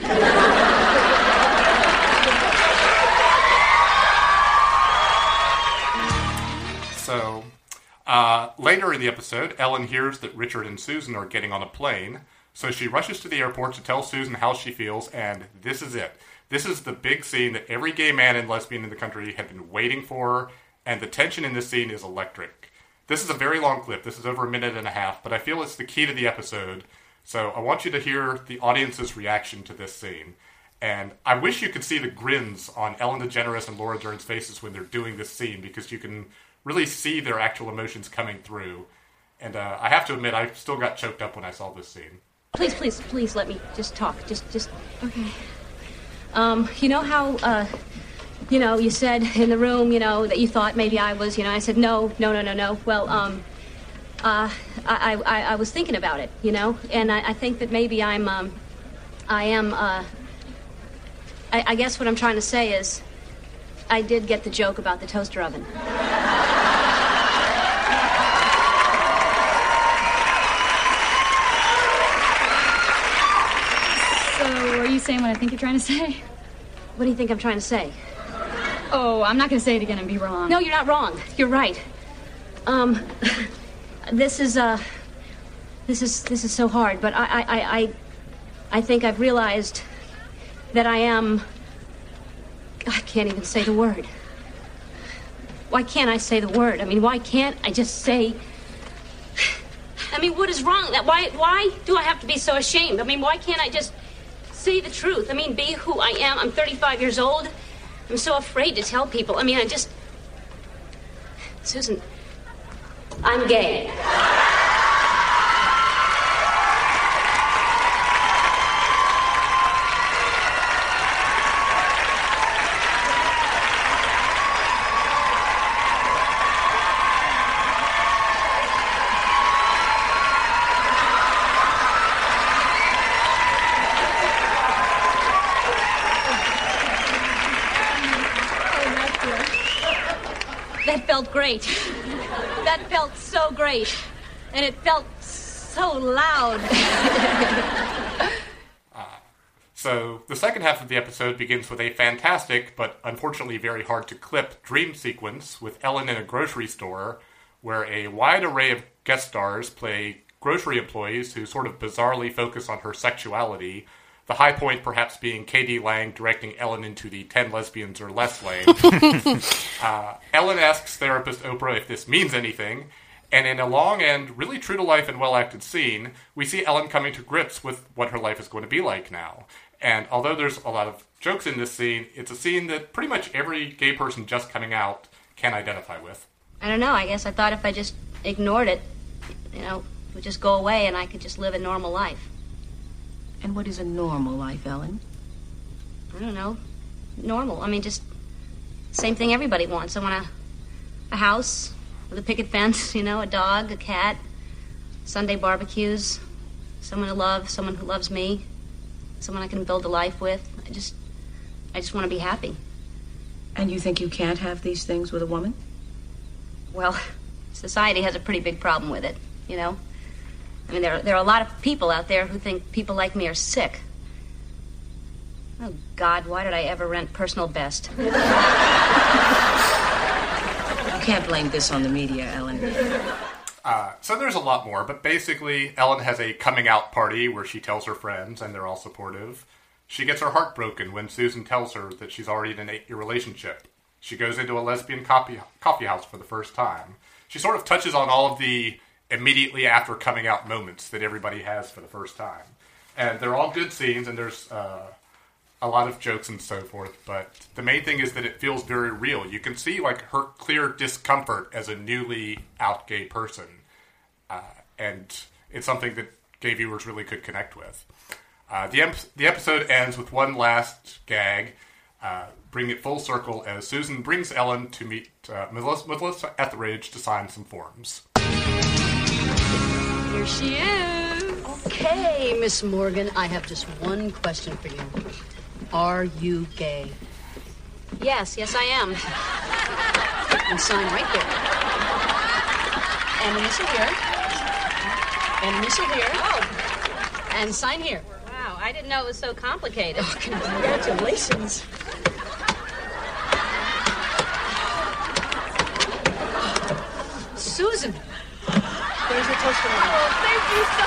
So, later in the episode, Ellen hears that Richard and Susan are getting on a plane, so she rushes to the airport to tell Susan how she feels, and this is it. This is the big scene that every gay man and lesbian in the country had been waiting for, and the tension in this scene is electric. This is a very long clip. This is over 1.5 minutes, but I feel it's the key to the episode, so I want you to hear the audience's reaction to this scene. And I wish you could see the grins on Ellen DeGeneres and Laura Dern's faces when they're doing this scene, because you can really see their actual emotions coming through. And I have to admit, I still got choked up when I saw this scene. Please let me just talk. Just okay. You know how, you said in the room, that you thought maybe I was, I said, no. Well, I was thinking about it, and I think that maybe I guess what I'm trying to say is I did get the joke about the toaster oven. So, are you saying what I think you're trying to say? What do you think I'm trying to say? Oh, I'm not going to say it again and be wrong. No, you're not wrong. You're right. This is so hard, but I think I've realized that I can't even say the word. Why can't I say the word? I mean, why can't I just say... I mean, what is wrong? Why do I have to be so ashamed? I mean, why can't I just say the truth? I mean, be who I am. I'm 35 years old. I'm so afraid to tell people. I mean, Susan, I'm gay. That felt great. That felt so great. And it felt so loud. So the second half of the episode begins with a fantastic, but unfortunately very hard to clip, dream sequence with Ellen in a grocery store where a wide array of guest stars play grocery employees who sort of bizarrely focus on her sexuality. The high point perhaps being Katie Lang directing Ellen into the 10 lesbians or less lane. Ellen asks therapist Oprah if this means anything, and in a long and really true-to-life and well-acted scene, we see Ellen coming to grips with what her life is going to be like now. And although there's a lot of jokes in this scene, it's a scene that pretty much every gay person just coming out can identify with. I don't know. I guess I thought if I just ignored it, it would just go away and I could just live a normal life. And what is a normal life, Ellen? I don't know. Normal. I mean, just same thing everybody wants. I want a house with a picket fence, a dog, a cat, Sunday barbecues, someone to love, someone who loves me, someone I can build a life with. I just want to be happy. And you think you can't have these things with a woman? Well, society has a pretty big problem with it, I mean, there are a lot of people out there who think people like me are sick. Oh, God, why did I ever rent Personal Best? You can't blame this on the media, Ellen. So there's a lot more, but basically Ellen has a coming out party where she tells her friends, and they're all supportive. She gets her heart broken when Susan tells her that she's already in an 8-year relationship. She goes into a lesbian coffee house for the first time. She sort of touches on all of the immediately after coming out moments that everybody has for the first time. And they're all good scenes, and there's a lot of jokes and so forth, but the main thing is that it feels very real. You can see her clear discomfort as a newly out gay person, and it's something that gay viewers really could connect with. The episode ends with one last gag, bringing it full circle as Susan brings Ellen to meet Melissa Etheridge to sign some forms. Here she is. Okay, Miss Morgan, I have just one question for you. Are you gay? Yes, I am. And sign right here. And initial here. And initial here. Oh. And sign here. Wow, I didn't know it was so complicated. Oh, congratulations. Susan. There's your toaster oven. Oh, thank you so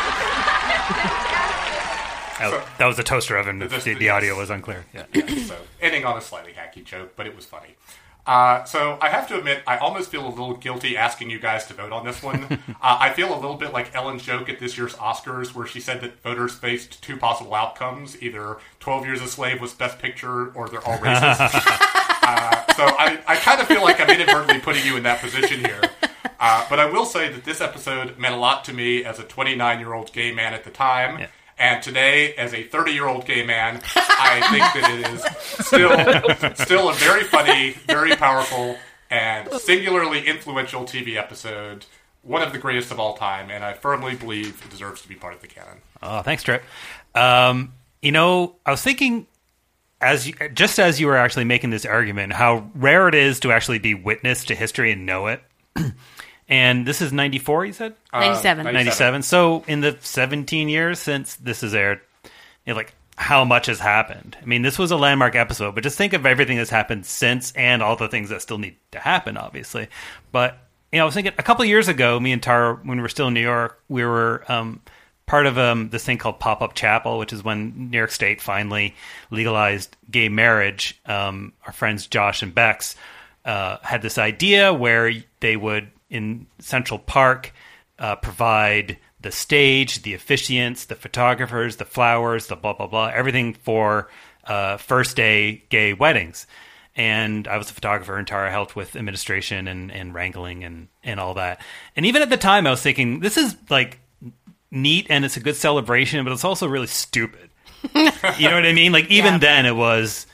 much. That was a toaster oven. The audio was unclear. Yeah. So ending on a slightly hacky joke, but it was funny. So I have to admit, I almost feel a little guilty asking you guys to vote on this one. I feel a little bit like Ellen's joke at this year's Oscars, where she said that voters faced two possible outcomes: either 12 Years a Slave was Best Picture, or they're all racist. So I kind of feel like I'm inadvertently putting you in that position here. But I will say that this episode meant a lot to me as a 29-year-old gay man at the time. Yeah. And today, as a 30-year-old gay man, I think that it is still a very funny, very powerful, and singularly influential TV episode. One of the greatest of all time, and I firmly believe it deserves to be part of the canon. Oh, thanks, Trip. I was thinking, as you were actually making this argument, how rare it is to actually be witness to history and know it. And this is 94, you said? 97. 97. So in the 17 years since this has aired, how much has happened. I mean, this was a landmark episode, but just think of everything that's happened since and all the things that still need to happen, obviously. But, I was thinking a couple of years ago, me and Tara, when we were still in New York, we were part of this thing called Pop-Up Chapel, which is when New York State finally legalized gay marriage. Our friends Josh and Bex had this idea where they would, in Central Park, provide the stage, the officiants, the photographers, the flowers, the blah, blah, blah, everything for first day gay weddings. And I was a photographer, and Tara helped with administration and wrangling and all that. And even at the time, I was thinking, this is like neat and it's a good celebration, but it's also really stupid. You know what I mean? Like even then it was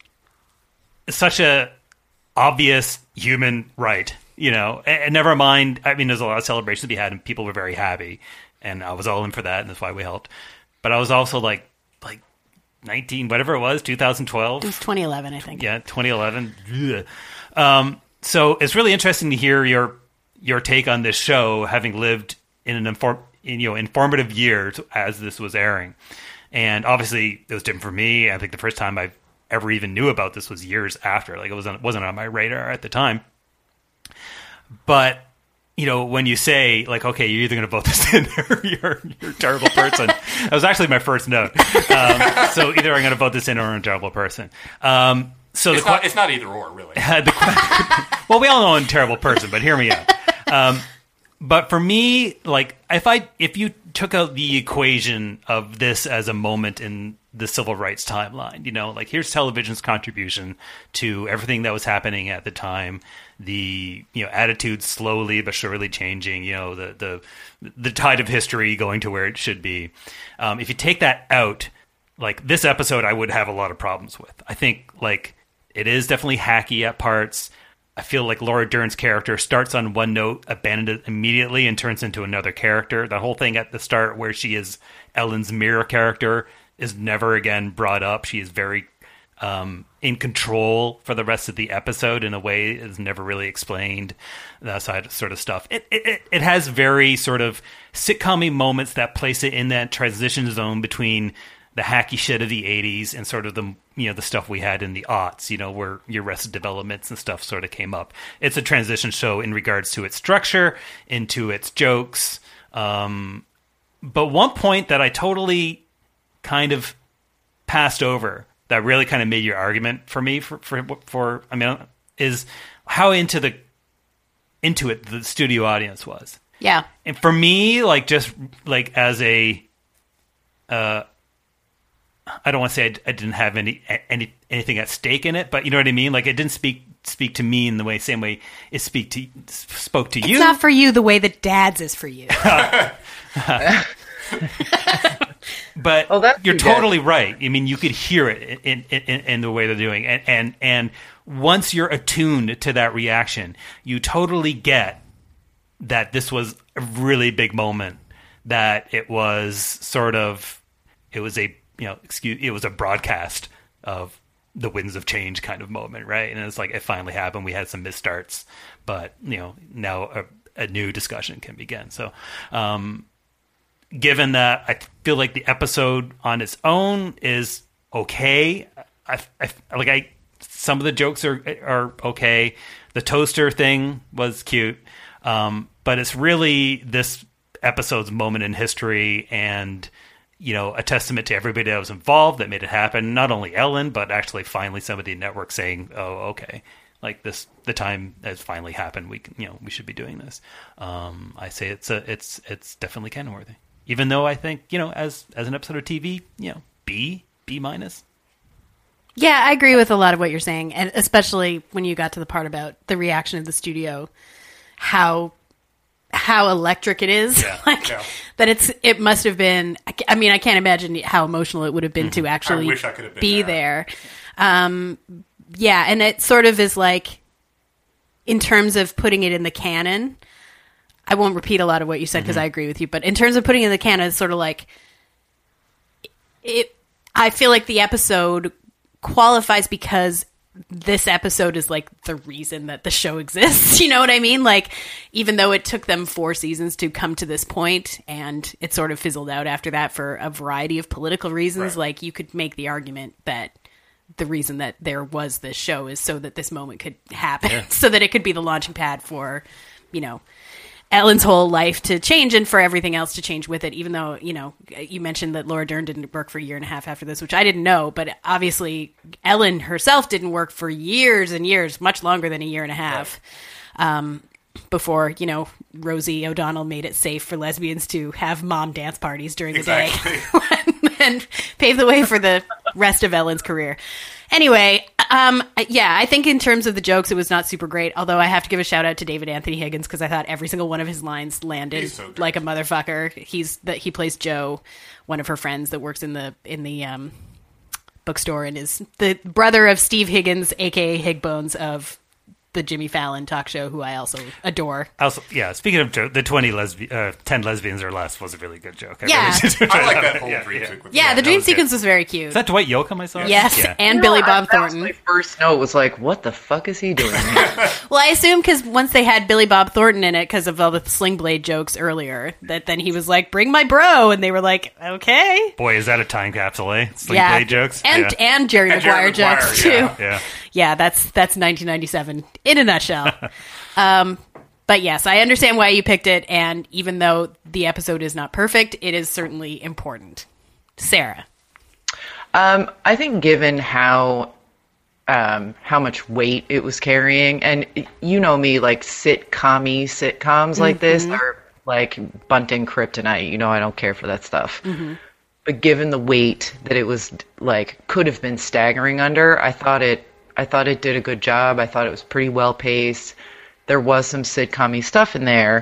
such a obvious human right, and never mind. I mean, there's a lot of celebrations to be had and people were very happy and I was all in for that. And that's why we helped. But I was also like 19, whatever it was, 2012. It was 2011, I think. Yeah. 2011. So it's really interesting to hear your take on this show, having lived in an informative years as this was airing. And obviously it was different for me. I think the first time I ever even knew about this was years after. Like it wasn't on my radar at the time. But when you say like, okay, you're either going to vote this in or you're a terrible person. That was actually my first note. So either I'm going to vote this in or I'm a terrible person. So it's not either or, really. Well, we all know I'm a terrible person, but hear me out. But for me, like if you took out the equation of this as a moment in the civil rights timeline, like here's television's contribution to everything that was happening at the time, the attitudes slowly but surely changing, the tide of history going to where it should be. If you take that out, like this episode, I would have a lot of problems with. I think like it is definitely hacky at parts. I feel like Laura Dern's character starts on one note, abandoned it immediately, and turns into another character. The whole thing at the start where she is Ellen's mirror character is never again brought up. She is very in control for the rest of the episode in a way is never really explained. That sort of stuff. It has very sort of sitcom-y moments that place it in that transition zone between the hacky shit of the 80s and sort of the the stuff we had in the aughts, where your Arrested Developments and stuff sort of came up. It's a transition show in regards to its structure, into its jokes. But one point that I totally kind of passed over that really kind of made your argument for me is how into it the studio audience was. Yeah. And for me, like just like as a I don't want to say I didn't have anything at stake in it, but you know what I mean? Like it didn't speak to me in the same way it spoke to you. It's not for you the way that Dad's is for you. But you're totally right. I mean, you could hear it in the way they're doing it. And once you're attuned to that reaction, you totally get that this was a really big moment, that it was it was a broadcast of the winds of change kind of moment, right? And it's like it finally happened. We had some misstarts, but now a new discussion can begin. So, given that, I feel like the episode on its own is okay. Some of the jokes are okay. The toaster thing was cute, but it's really this episode's moment in history and a testament to everybody that was involved that made it happen. Not only Ellen, but actually finally somebody in network saying, "Oh, okay, like this, the time has finally happened. We can, we should be doing this." I say it's definitely canon worthy, even though I think as an episode of TV, B minus. Yeah, I agree with a lot of what you're saying, and especially when you got to the part about the reaction of the studio, how electric it is. Yeah, that it must have been. I mean, I can't imagine how emotional it would have been to actually I wish I could have been be there. Yeah, and it sort of is like, in terms of putting it in the canon, I won't repeat a lot of what you said because I agree with you, but in terms of putting it in the canon, it's sort of like I feel like the episode qualifies because this episode is like the reason that the show exists. You know what I mean? Like, even though it took them 4 seasons to come to this point and it sort of fizzled out after that for a variety of political reasons, like you could make the argument that the reason that there was this show is so that this moment could happen, so that it could be the launching pad for, you know, Ellen's whole life to change and for everything else to change with it, even though, you know, you mentioned that Laura Dern didn't work for a year and a half after this, which I didn't know, but obviously Ellen herself didn't work for years and years, much longer than a year and a half, before, you know, Rosie O'Donnell made it safe for lesbians to have mom dance parties during the day and paved the way for the rest of Ellen's career. Anyway, I think in terms of the jokes, it was not super great. Although I have to give a shout out to David Anthony Higgins because I thought every single one of his lines landed like a motherfucker. He plays Joe, one of her friends that works in the bookstore, and is the brother of Steve Higgins, aka Higbones of the Jimmy Fallon talk show, who I also adore. Also, speaking of joke, the 10 lesbians or less was a really good joke. I like that whole dream sequence. Yeah, the dream sequence was very cute. Is that Dwight Yoakam I saw? Yes, and Billy Bob Thornton. My first note was like, what the fuck is he doing here? Well, I assume because once they had Billy Bob Thornton in it because of all the Sling Blade jokes earlier, that then he was like, bring my bro, and they were like, okay. Boy, is that a time capsule, eh? Sling Blade jokes? And Jerry Maguire jokes, too. Yeah, that's 1997 in a nutshell. But yes, I understand why you picked it, and even though the episode is not perfect, it is certainly important. Sarah? I think given how much weight it was carrying, and you know me, like sitcoms like this are like Bunting kryptonite. You know I don't care for that stuff. But given the weight that it was like could have been staggering under, I thought it did a good job. I thought it was pretty well paced. There was some sitcom-y stuff in there.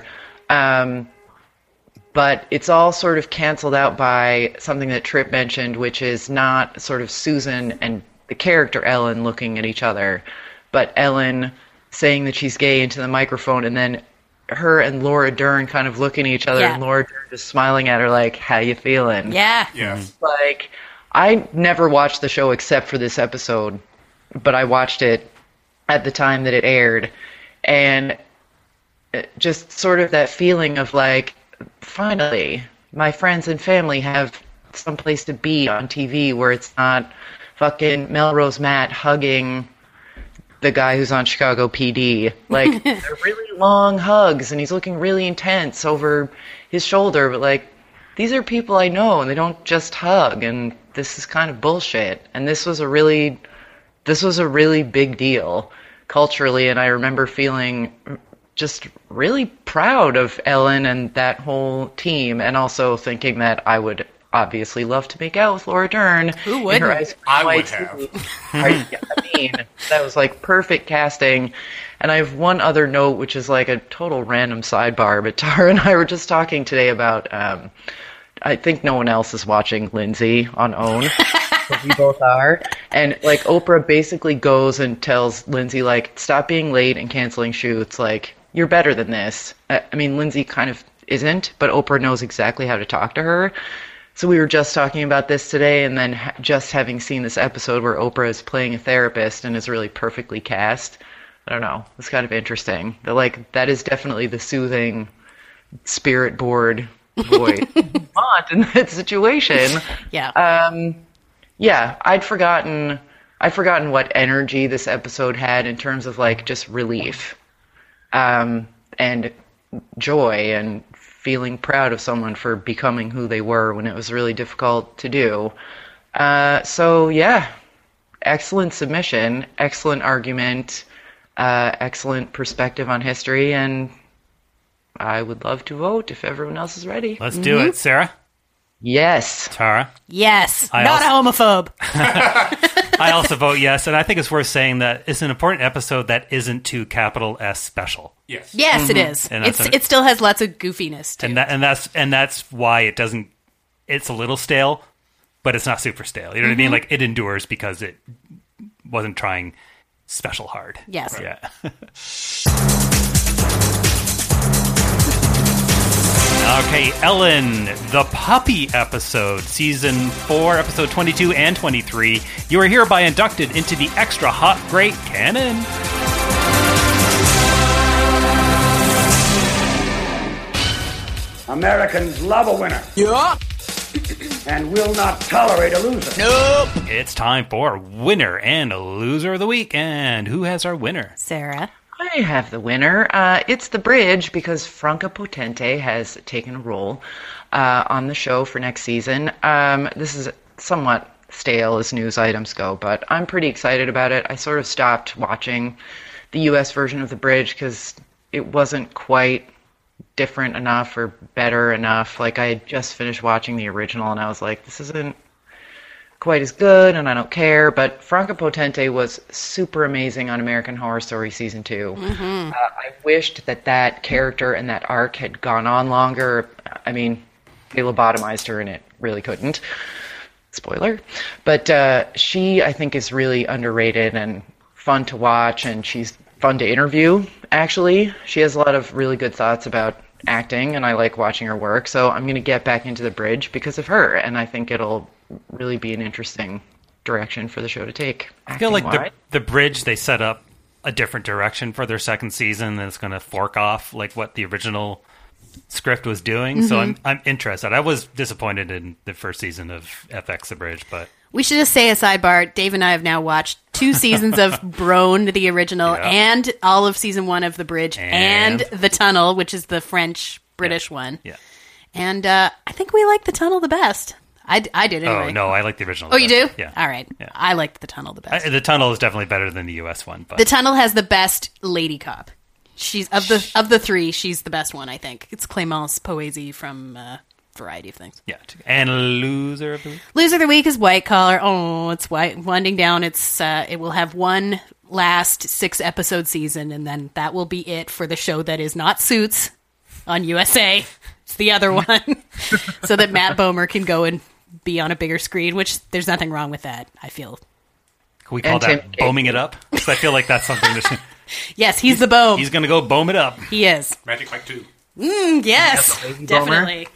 But it's all sort of canceled out by something that Tripp mentioned, which is not sort of Susan and the character Ellen looking at each other, but Ellen saying that she's gay into the microphone, and then her and Laura Dern kind of looking at each other, and Laura Dern just smiling at her like, how you feeling? Yeah. Like, I never watched the show except for this episode, but I watched it at the time that it aired, and just sort of that feeling of like, finally, my friends and family have someplace to be on TV where it's not fucking Melrose Matt hugging the guy who's on Chicago PD. Like, they're really long hugs, and he's looking really intense over his shoulder, but like, these are people I know, and they don't just hug, and this is kind of bullshit. And this was a really big deal culturally, and I remember feeling just really proud of Ellen and that whole team, and also thinking that I would obviously love to make out with Laura Dern. Who wouldn't? I would have. I mean, that was like perfect casting. And I have one other note, which is like a total random sidebar, but Tara and I were just talking today about, I think no one else is watching Lindsay on OWN. But we both are. And like Oprah basically goes and tells Lindsay, like, stop being late and canceling shoots. Like, you're better than this. I mean, Lindsay kind of isn't, but Oprah knows exactly how to talk to her. So we were just talking about this today, and then just having seen this episode where Oprah is playing a therapist and is really perfectly cast. I don't know. It's kind of interesting. But like, that is definitely the soothing, spirit board voice you want in that situation. Yeah. Yeah, I'd forgotten what energy this episode had in terms of like just relief, and joy, and feeling proud of someone for becoming who they were when it was really difficult to do. So yeah, excellent submission, excellent argument, excellent perspective on history, and I would love to vote if everyone else is ready. Let's do it. Sarah? Yes. Tara? Yes. Not a homophobe. I also vote yes, and I think it's worth saying that it's an important episode that isn't too capital S special. Yes. Yes, it is. And It still has lots of goofiness too. And that's why it doesn't. It's a little stale, but it's not super stale. You know what I mean? Like, it endures because it wasn't trying special hard. Yes. Yeah. Okay, Ellen, the Puppy episode, Season 4, Episode 22 and 23. You are hereby inducted into the Extra Hot Great Canon. Americans love a winner. Yeah. And will not tolerate a loser. Nope. It's time for Winner and Loser of the Week. And who has our winner? Sarah. I have the winner. It's The Bridge, because Franca Potente has taken a role on the show for next season. This is somewhat stale as news items go, but I'm pretty excited about it. I sort of stopped watching the U.S. version of The Bridge because it wasn't quite different enough or better enough. Like, I had just finished watching the original, and I was like, this isn't quite as good, and I don't care. But Franca Potente was super amazing on American Horror Story Season 2. Mm-hmm. I wished that character and that arc had gone on longer. I mean, they lobotomized her, and it really couldn't. Spoiler. But she, I think, is really underrated and fun to watch, and she's fun to interview, actually. She has a lot of really good thoughts about acting, and I like watching her work. So I'm going to get back into The Bridge because of her, and I think it'll really be an interesting direction for the show to take. I feel like the Bridge, they set up a different direction for their second season, and it's going to fork off like what the original script was doing. Mm-hmm. So I'm interested. I was disappointed in the first season of FX The Bridge, but We should just say a sidebar. Dave and I have now watched 2 seasons of Brone, the original, and all of season 1 of The Bridge, and The Tunnel, which is the French-British one. Yeah. And I think we like The Tunnel the best. I did anyway. Oh, no, I like the original. Oh, you do? Yeah. All right. Yeah. I liked The Tunnel the best. The Tunnel is definitely better than the U.S. one. But The Tunnel has the best lady cop. She's of the 3, she's the best one, I think. It's Clémence Poésy from Variety of Things. Yeah. And Loser of the Week? Loser of the Week is White Collar. Oh, it's winding down. It will have one last 6-episode season, and then that will be it for the show that is not Suits on USA. It's the other one. So that Matt Bomer can go and be on a bigger screen, which there's nothing wrong with that, I feel. Can we call that bombing it up? Because I feel like that's something that's... Yes, he's the Bohm. He's going to go boom it up. He is. Magic Mike 2. Yes, definitely.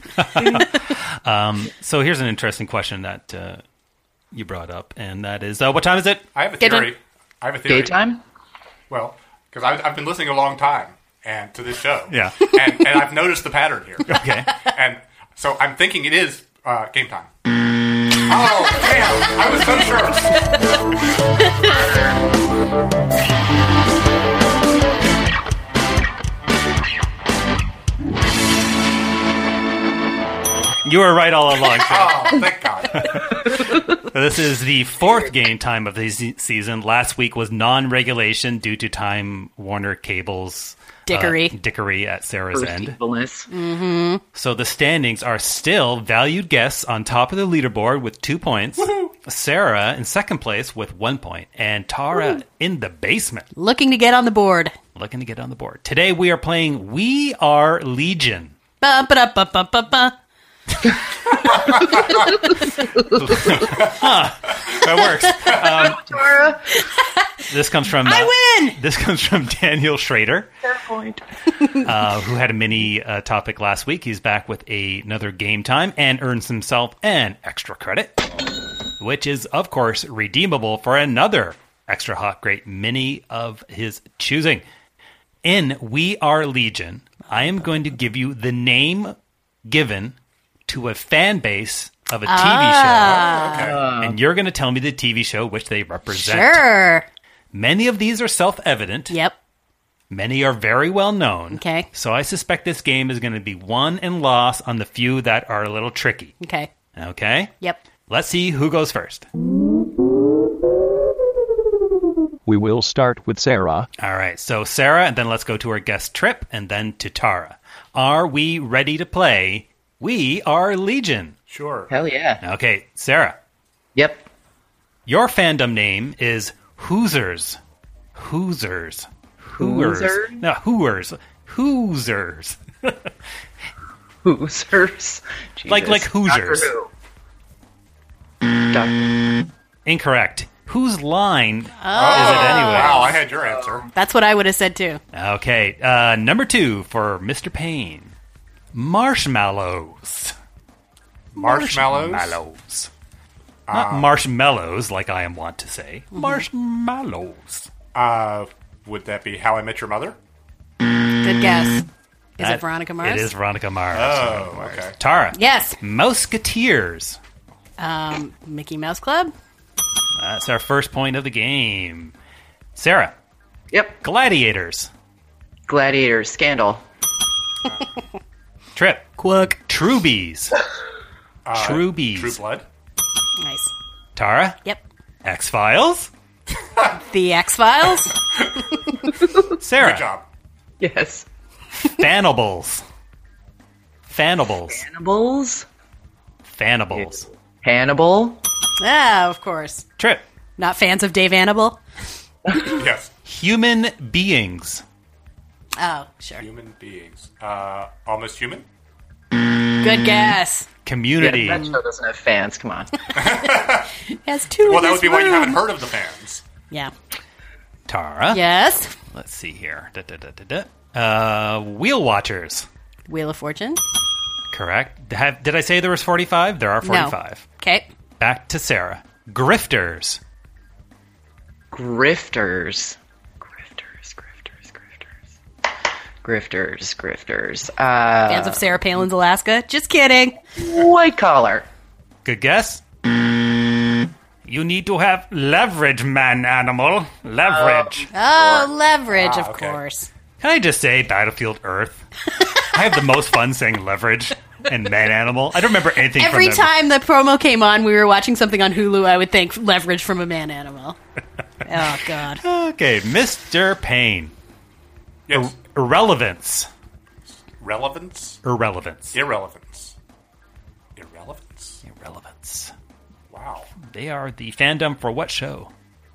So here's an interesting question that you brought up, and that is, what time is it? I have a theory. Daytime? Well, because I've been listening a long time and to this show. Yeah. And I've noticed the pattern here. Okay. And so I'm thinking it is game time. Oh, damn. I was so You were right all along. Oh, thank God. This is the 4th game time of the season. Last week was non-regulation due to Time Warner Cable's dickery at Sarah's end. Mm-hmm. So the standings are still valued guests on top of the leaderboard with 2 points. Woohoo! Sarah in second place with 1 point. And Tara in the basement. Looking to get on the board. Today we are playing We Are Legion. Ba-ba-da-ba-ba-ba-ba. That works. This comes from I win. This comes from Daniel Schrader, Fair point. who had a mini topic last week. He's back with another game time and earns himself an extra credit, which is of course redeemable for another extra hot great mini of his choosing. In We Are Legion, I am going to give you the name given to a fan base of a TV show, and you're going to tell me the TV show which they represent. Sure. Many of these are self-evident. Yep. Many are very well known. Okay. So I suspect this game is going to be won and lost on the few that are a little tricky. Okay. Okay? Yep. Let's see who goes first. We will start with Sarah. All right. So Sarah, and then let's go to our guest Trip, and then to Tara. Are we ready to play We Are Legion? Sure. Hell yeah. Okay, Sarah. Yep. Your fandom name is Hoosers. Hoosers. Hooser? No, Hooers. Hoosers. Hoosers. Like Hoosiers. Doctor Who. Incorrect. Whose line is it anyway? Wow, I had your answer. That's what I would have said too. Okay, number 2 for Mr. Payne. Marshmallows. Marshmallows? Not marshmallows, like I am wont to say. Marshmallows. Would that be How I Met Your Mother? Good guess. Is it Veronica Mars? It is Veronica Mars. Oh, okay. Tara. Yes. Mouseketeers. Mickey Mouse Club? That's our first point of the game. Sarah. Yep. Gladiators. Gladiators. Scandal. Trip. Quirk. Truebies. Truebies. True Blood? Nice. Tara. Yep. X-Files. The X-Files? Sarah. Good job. Yes. Fanables. Fanables. Cannibals. Fanables. Hannibal. Ah, of course. Trip. Not fans of Dave Hannibal? Yes. Human beings. Oh, sure. Human beings. Almost Human? Good guess. Community. Yeah, that show doesn't have fans. Come on. It has two Well, in that this would be why you room. haven't heard of the fans. Yeah. Tara. Yes. Let's see here. Wheel Watchers. Wheel of Fortune? Correct. Did I say there was 45? There are 45. No. Okay. Back to Sarah. Grifters. Grifters. Fans of Sarah Palin's Alaska? Just kidding. White collar. Good guess. You need to have leverage, man animal. Leverage. Oh, leverage, of okay. course. Can I just say Battlefield Earth? I have the most fun saying leverage and man animal. I don't remember anything Every from them. time the promo came on, we were watching something on Hulu, I would think leverage from a man animal. Oh, God. Okay, Mr. Payne. Yes. Irrelevance. Relevance? Irrelevance. Irrelevance. Irrelevance? Irrelevance. Wow. They are the fandom for what show?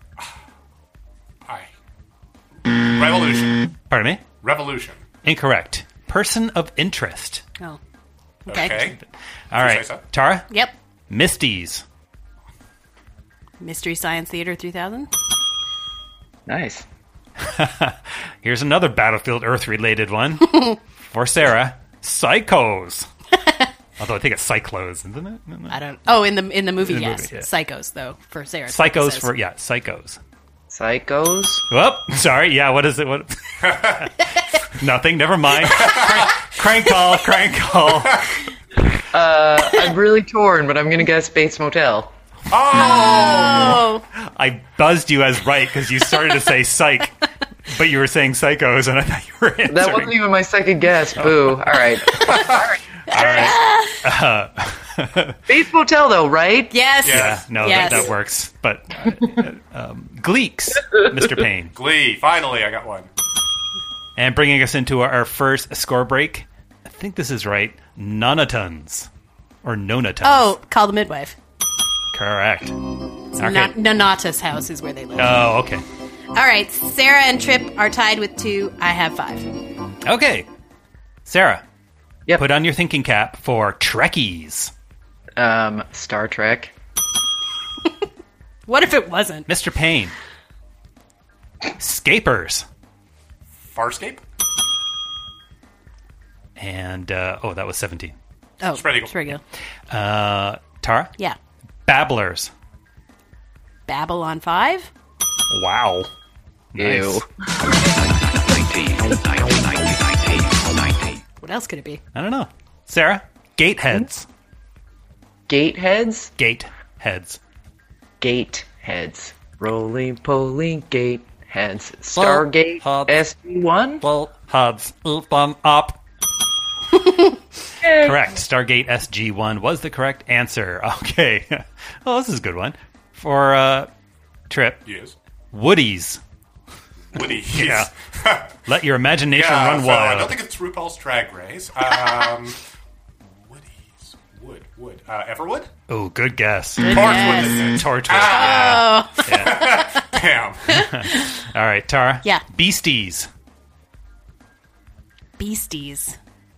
Revolution. Pardon me? Revolution. Incorrect. Person of interest. Oh. Okay. Okay. All Did you right. say so? Tara? Yep. Misties. Mystery Science Theater 3000? Nice. Here's another Battlefield Earth related one. For Sarah. Psychos. Although I think it's Cyclos, isn't it? I don't. Oh, in the movie, In the yes. movie, yeah. Psychos, though, for Sarah. Psychos for, yeah, Psychos. Psychos. Whoop, sorry, yeah, what is it? What? Nothing, never mind. Crank call. I'm really torn, but I'm going to guess Bates Motel. Oh! I buzzed you as right because you started to say psych, but you were saying psychos, and I thought you were answering. That wasn't even my second guess. Boo. All right. Bates Motel, though, right? Yes. Yeah, no, Yes. that works. But Gleeks, Mr. Payne. Glee. Finally, I got one. And bringing us into our first score break, I think this is right, Nonatons. Or Nonatons. Oh, Call the Midwife. Correct. Nonata's house is where they live. Oh, okay. All right, Sarah and Trip are tied with 2. I have 5. Okay. Sarah. Yep. Put on your thinking cap for Trekkies. Star Trek. What if it wasn't? Mr. Payne. Scapers. Farscape? And, that was 17. Oh, Spread Eagle. Spread Eagle. Tara? Yeah. Babblers. Babylon 5? Wow. Ew. What else could it be? I don't know. Sarah? Gateheads. Gateheads? Gateheads. Gateheads. Roly-poly gateheads. Stargate SG-1? Well, hubs. Up. Correct. Stargate SG-1 was the correct answer. Okay. Oh, this is a good one. For Trip. Yes. Woodies. Woody. Yeah. Let your imagination Yeah, run so wild. I don't think it's RuPaul's Drag Race. Wood. Everwood? Oh, good guess. Torchwood. Torchwood. Oh. Yeah. Damn. All right, Tara. Yeah. Beasties. Beasties.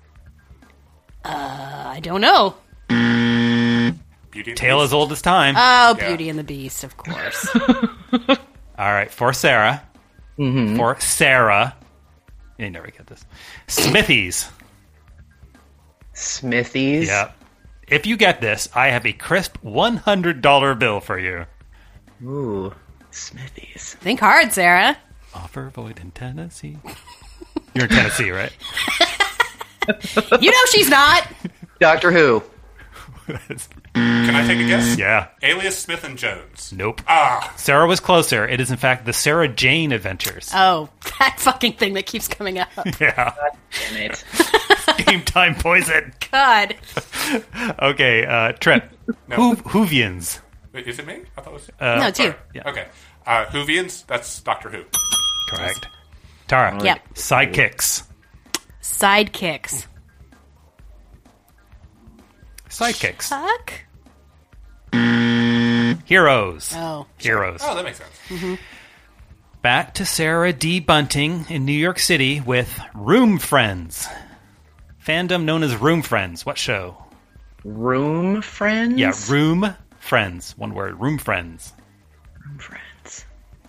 I don't know. Beauty and Tale the as old as time. Oh, Beauty and the Beast, of course. All right, for Sarah. For Sarah. You never get this. Smithies. Smithies. Yeah. If you get this, I have a crisp $100 bill for you. Ooh, Smithies. Think hard, Sarah. Offer void in Tennessee. You're in Tennessee, right? You know she's not. Doctor Who. Can I take a guess? Yeah. Alias Smith and Jones. Nope. Ah. Sarah was closer. It is, in fact, the Sarah Jane Adventures. Oh, that fucking thing that keeps coming up. Yeah. Damn it. Game time poison. God. Okay, Trip. No. Whovians. Wait, is it me? I thought it was... No, it's you. Yeah. Okay. Whovians, that's Doctor Who. Correct. Tara. Yep. Sidekicks. Sidekicks. Sidekicks. Fuck. Heroes. Oh. Heroes. Oh, that makes sense. Mm-hmm. Back to Sarah D. Bunting in New York City with Room Friends. Fandom known as Room Friends. What show? Room Friends? Yeah, Room Friends. One word. Room Friends. Room Friends.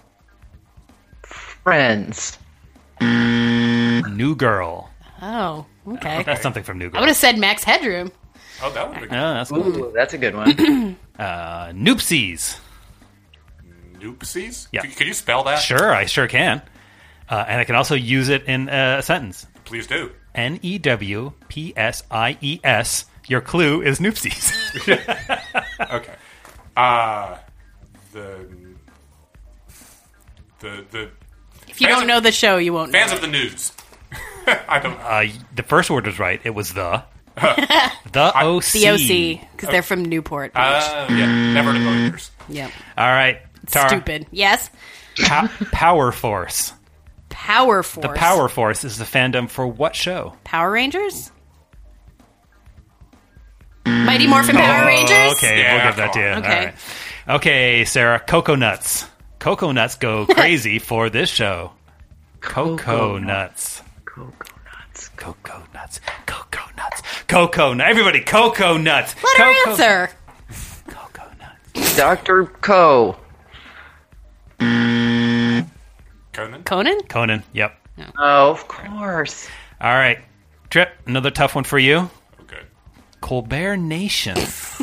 Friends. New Girl. Oh, okay. That's something from New I Girl. would have said Max Headroom. Oh, that would be good. That's Ooh, that's a good one. Noopsies. Noopsies? Yeah. Can you spell that? Sure, I sure can. And I can also use it in a sentence. Please do. Newpsies. Your clue is Noopsies. Okay. The If you don't know the show, you won't know. fans of the news. I don't. The first word was right. It was the OC. The OC, because they're from Newport. Yeah, never in a million years. Yep. All right, Tara. Stupid. Yes? Power Force. Power Force. The Power Force is the fandom for what show? Power Rangers? Mighty Morphin Power Rangers? Okay, Yeah, we'll give that to you. come on. All right. Okay, Sarah. Cocoa Nuts. Cocoa Nuts go crazy for this show. Cocoa Nuts. Cocoa Nuts. Cocoa Nuts. Cocoa Nuts. Cocoa Nuts. Everybody, Cocoa Nuts. Let her answer. Cocoa Nuts. Dr. Co. Conan? Conan, yep. Oh, of course. All right. Trip, another tough one for you. Okay. Colbert Nation.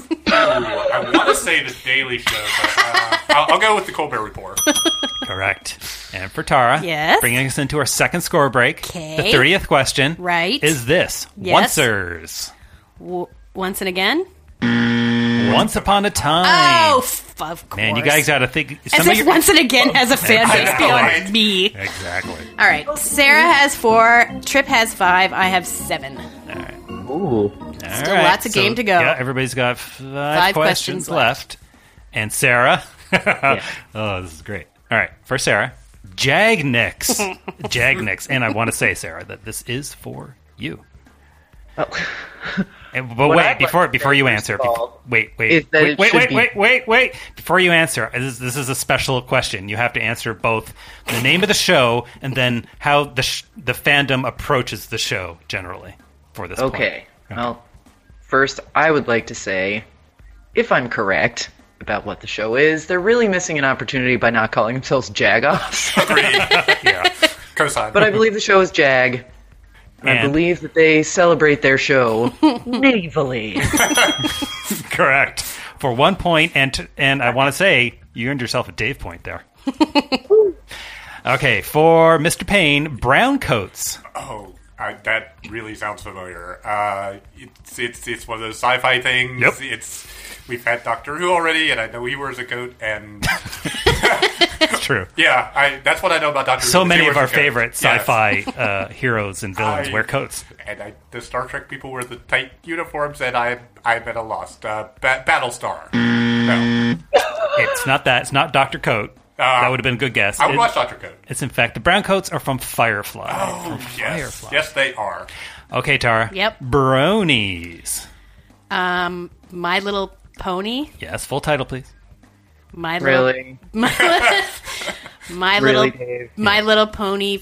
I want to say the Daily Show, but I'll go with the Colbert Report. Correct. And for Tara, Yes? bringing us into our second score break, Okay. the 30th question Right. is this. Yes. Oncers. Once and again? Once upon a time. Oh, of course. Man, you guys got to think. As if Once and Again has a fan base beyond me. Exactly. All right. Sarah has 4. Trip has 5. I have 7. All right. Ooh. Still lots of game to go. Yeah, everybody's got 5 questions left. And Sarah. Oh, this is great. All right. For Sarah, Jagnix. Jagnix. And I want to say, Sarah, that this is for you. Oh. But What wait, I'd like before to you say, answer, first of all, wait. is that it should be- Wait. Before you answer, this is a special question. You have to answer both the name of the show and then how the fandom approaches the show generally for this point. Okay. Well, first, I would like to say, if I'm correct about what the show is, they're really missing an opportunity by not calling themselves Jagoffs. Agreed. Yeah. Cosign. But I believe the show is Jag. And I believe that they celebrate their show navally. Correct. For 1 point, and I want to say, you earned yourself a Dave point there. Okay, for Mr. Payne, brown coats. Oh, that really sounds familiar. It's one of those sci-fi things. Yep. We've had Doctor Who already, and I know he wears a coat, and It's true. yeah, that's what I know about Doctor Who. So is he many of wears our a coat. favorite Yes. sci-fi heroes and villains wear coats. And the Star Trek people wear the tight uniforms, and I'm at a loss. Battlestar. No. It's not that. It's not Dr. Coat. That would have been a good guess. I would watch Dr. Coat. It's in fact the brown coats are from Firefly. Oh, yes. Yes, they are. Okay, Tara. Yep. Bronies. My Little Pony. Yes, full title, please. My Little... Really? My Really, Little... Dave? My Little Pony...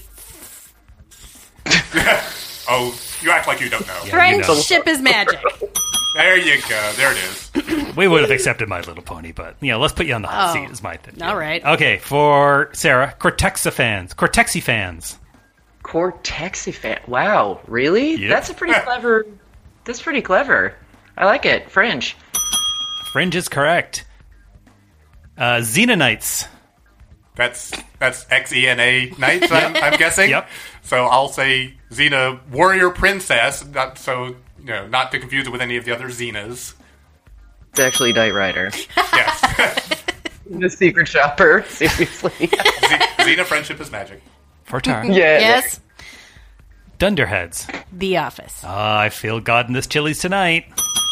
Oh, you act like you don't know. Friendship is magic. There you go. There it is. We would have accepted My Little Pony, but let's put you on the hot Oh. seat. Is my thing. All right. Okay, for Sarah, Cortexi fans. Cortexi fan. Wow, really? Yep. That's a pretty clever That's pretty clever. I like it. Fringe. Fringe is correct. Xenonites. That's Xena Knights, I'm guessing. Yep. So I'll say Xena Warrior Princess, not to confuse it with any of the other Xenas. It's actually Knight Rider. Yes. The secret shopper. Seriously. Xena Friendship is Magic. For Tara. Yeah. Yes. Dunderheads. The Office. I feel God in this Chili's tonight.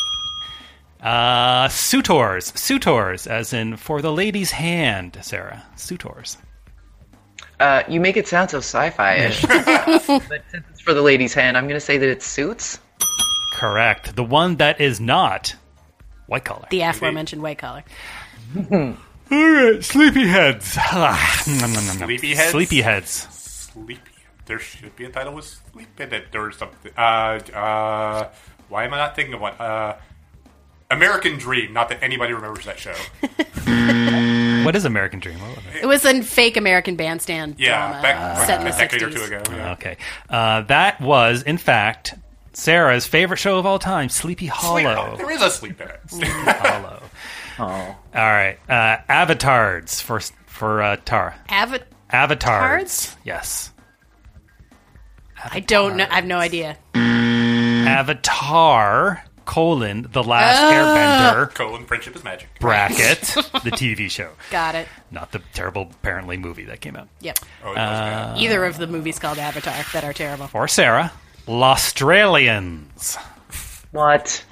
Suitors. Suitors, as in for the lady's hand, Sarah. Suitors. You make it sound so sci-fi-ish. But since it's for the lady's hand, I'm going to say that it's Suits. Correct. The one that is not white collar. The aforementioned white collar. All right, sleepyheads. Sleepyheads? Sleepyheads. Sleepy. There should be a title with sleep in it or something. Why am I not thinking of one? American Dream. Not that anybody remembers that show. What is American Dream? What was it? It was a fake American Bandstand drama back set in a the decade 60s. or two ago. Yeah. Okay. That was, in fact, Sarah's favorite show of all time, Sleepy Hollow. There is a sleep in it. Sleepy Hollow. Oh. All right. Avatars for Tara. Avatars. Yes. I don't know. I have no idea. Avatar, The Last Airbender. Friendship is Magic. Bracket, the TV show. Got it. Not the terrible, apparently, movie that came out. Yep. Oh, it was bad. Either of the movies called Avatar that are terrible. For Sarah, Lostralians. What?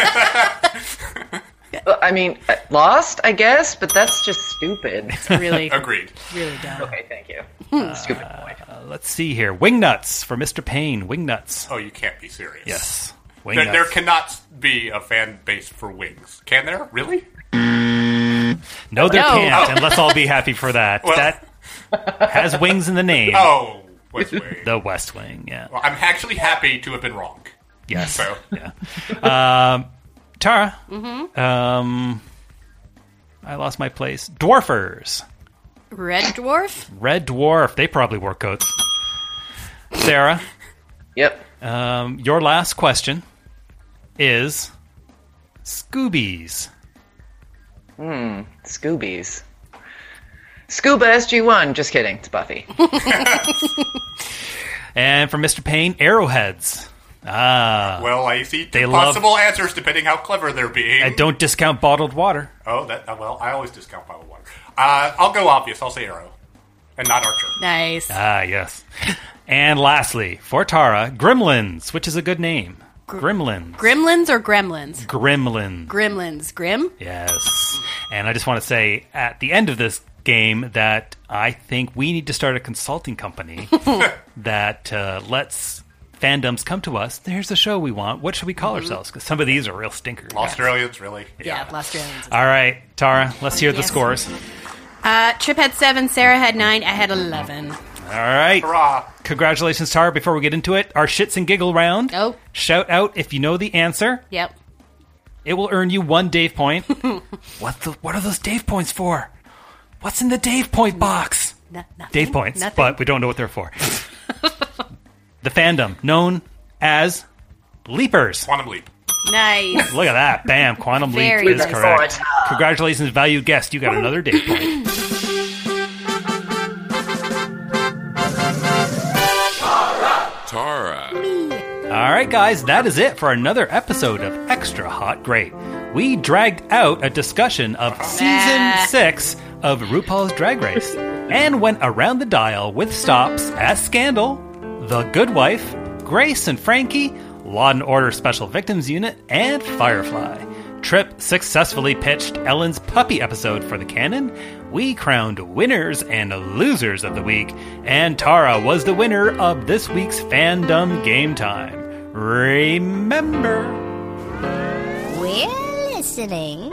I mean, Lost, I guess, but that's just stupid. Really, Agreed. really dumb. Okay, thank you. Stupid point. Let's see here. Wingnuts for Mr. Payne. Wingnuts. Oh, you can't be serious. Yes. There, there cannot be a fan base for Wings. Can there? Really? No, there can't, and let's all be happy for that. Well, that has wings in the name. Oh, West Wing. The West Wing, yeah. Well, I'm actually happy to have been wrong. Yes. So. Yeah. Tara. Mm-hmm. I lost my place. Dwarfers. Red Dwarf? Red Dwarf. They probably wore coats. Sarah. Yep. Your last question is Scoobies. Scoobies. Scuba SG-1. Just kidding. It's Buffy. And for Mr. Payne, Arrowheads. Well, I see two possible answers depending how clever they're being. I don't discount bottled water. Oh, well, I always discount bottled water. I'll go obvious. I'll say Arrow. And not Archer. Nice. Yes. And lastly, for Tara, Gremlins, which is a good name. Gremlins. Gremlins or Gremlins? Gremlins. Gremlins. Grim? Yes. And I just want to say at the end of this game that I think we need to start a consulting company that lets fandoms come to us. Here's the show we want. What should we call ourselves? Because some of these are real stinkers. Australians, really? Yeah, Australians. All right, Tara, let's hear the scores. Trip had 7, Sarah had 9, I had 11. All right. Hurrah. Congratulations, Tara. Before we get into it, our shits and giggle round. Oh. Shout out if you know the answer. Yep. It will earn you 1 Dave point. What are those Dave points for? What's in the Dave point box? Nothing. Dave points, Nothing. but we don't know what they're for. The fandom, known as Leapers. Quantum Leap. Nice. Look at that. Bam. Quantum Very Leap is nice. correct. Congratulations, valued guest. You got another Dave point. Tara. All right, guys, that is it for another episode of Extra Hot Great. We dragged out a discussion of Season 6 of RuPaul's Drag Race and went around the dial with stops at Scandal, The Good Wife, Grace and Frankie, Law & Order Special Victims Unit, and Firefly. Trip successfully pitched Ellen's puppy episode for the canon. We crowned winners and losers of the week, and Tara was the winner of this week's Fandom Game Time. Remember, We're listening.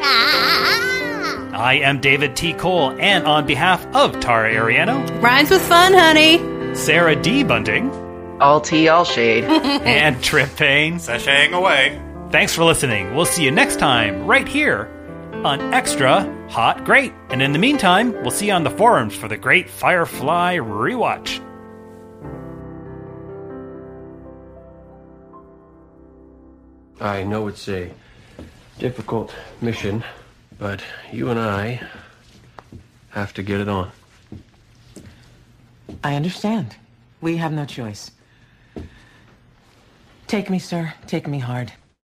I am David T. Cole, and on behalf of Tara Ariano, Rhymes with fun, honey. Sarah D. Bunting, all tea, all shade, and Trip Payne, sashaying away. Thanks for listening. We'll see you next time, right here on Extra Hot Great. And in the meantime, we'll see you on the forums for the great Firefly rewatch. I know it's a difficult mission, but you and I have to get it on. I understand. We have no choice. Take me, sir. Take me hard.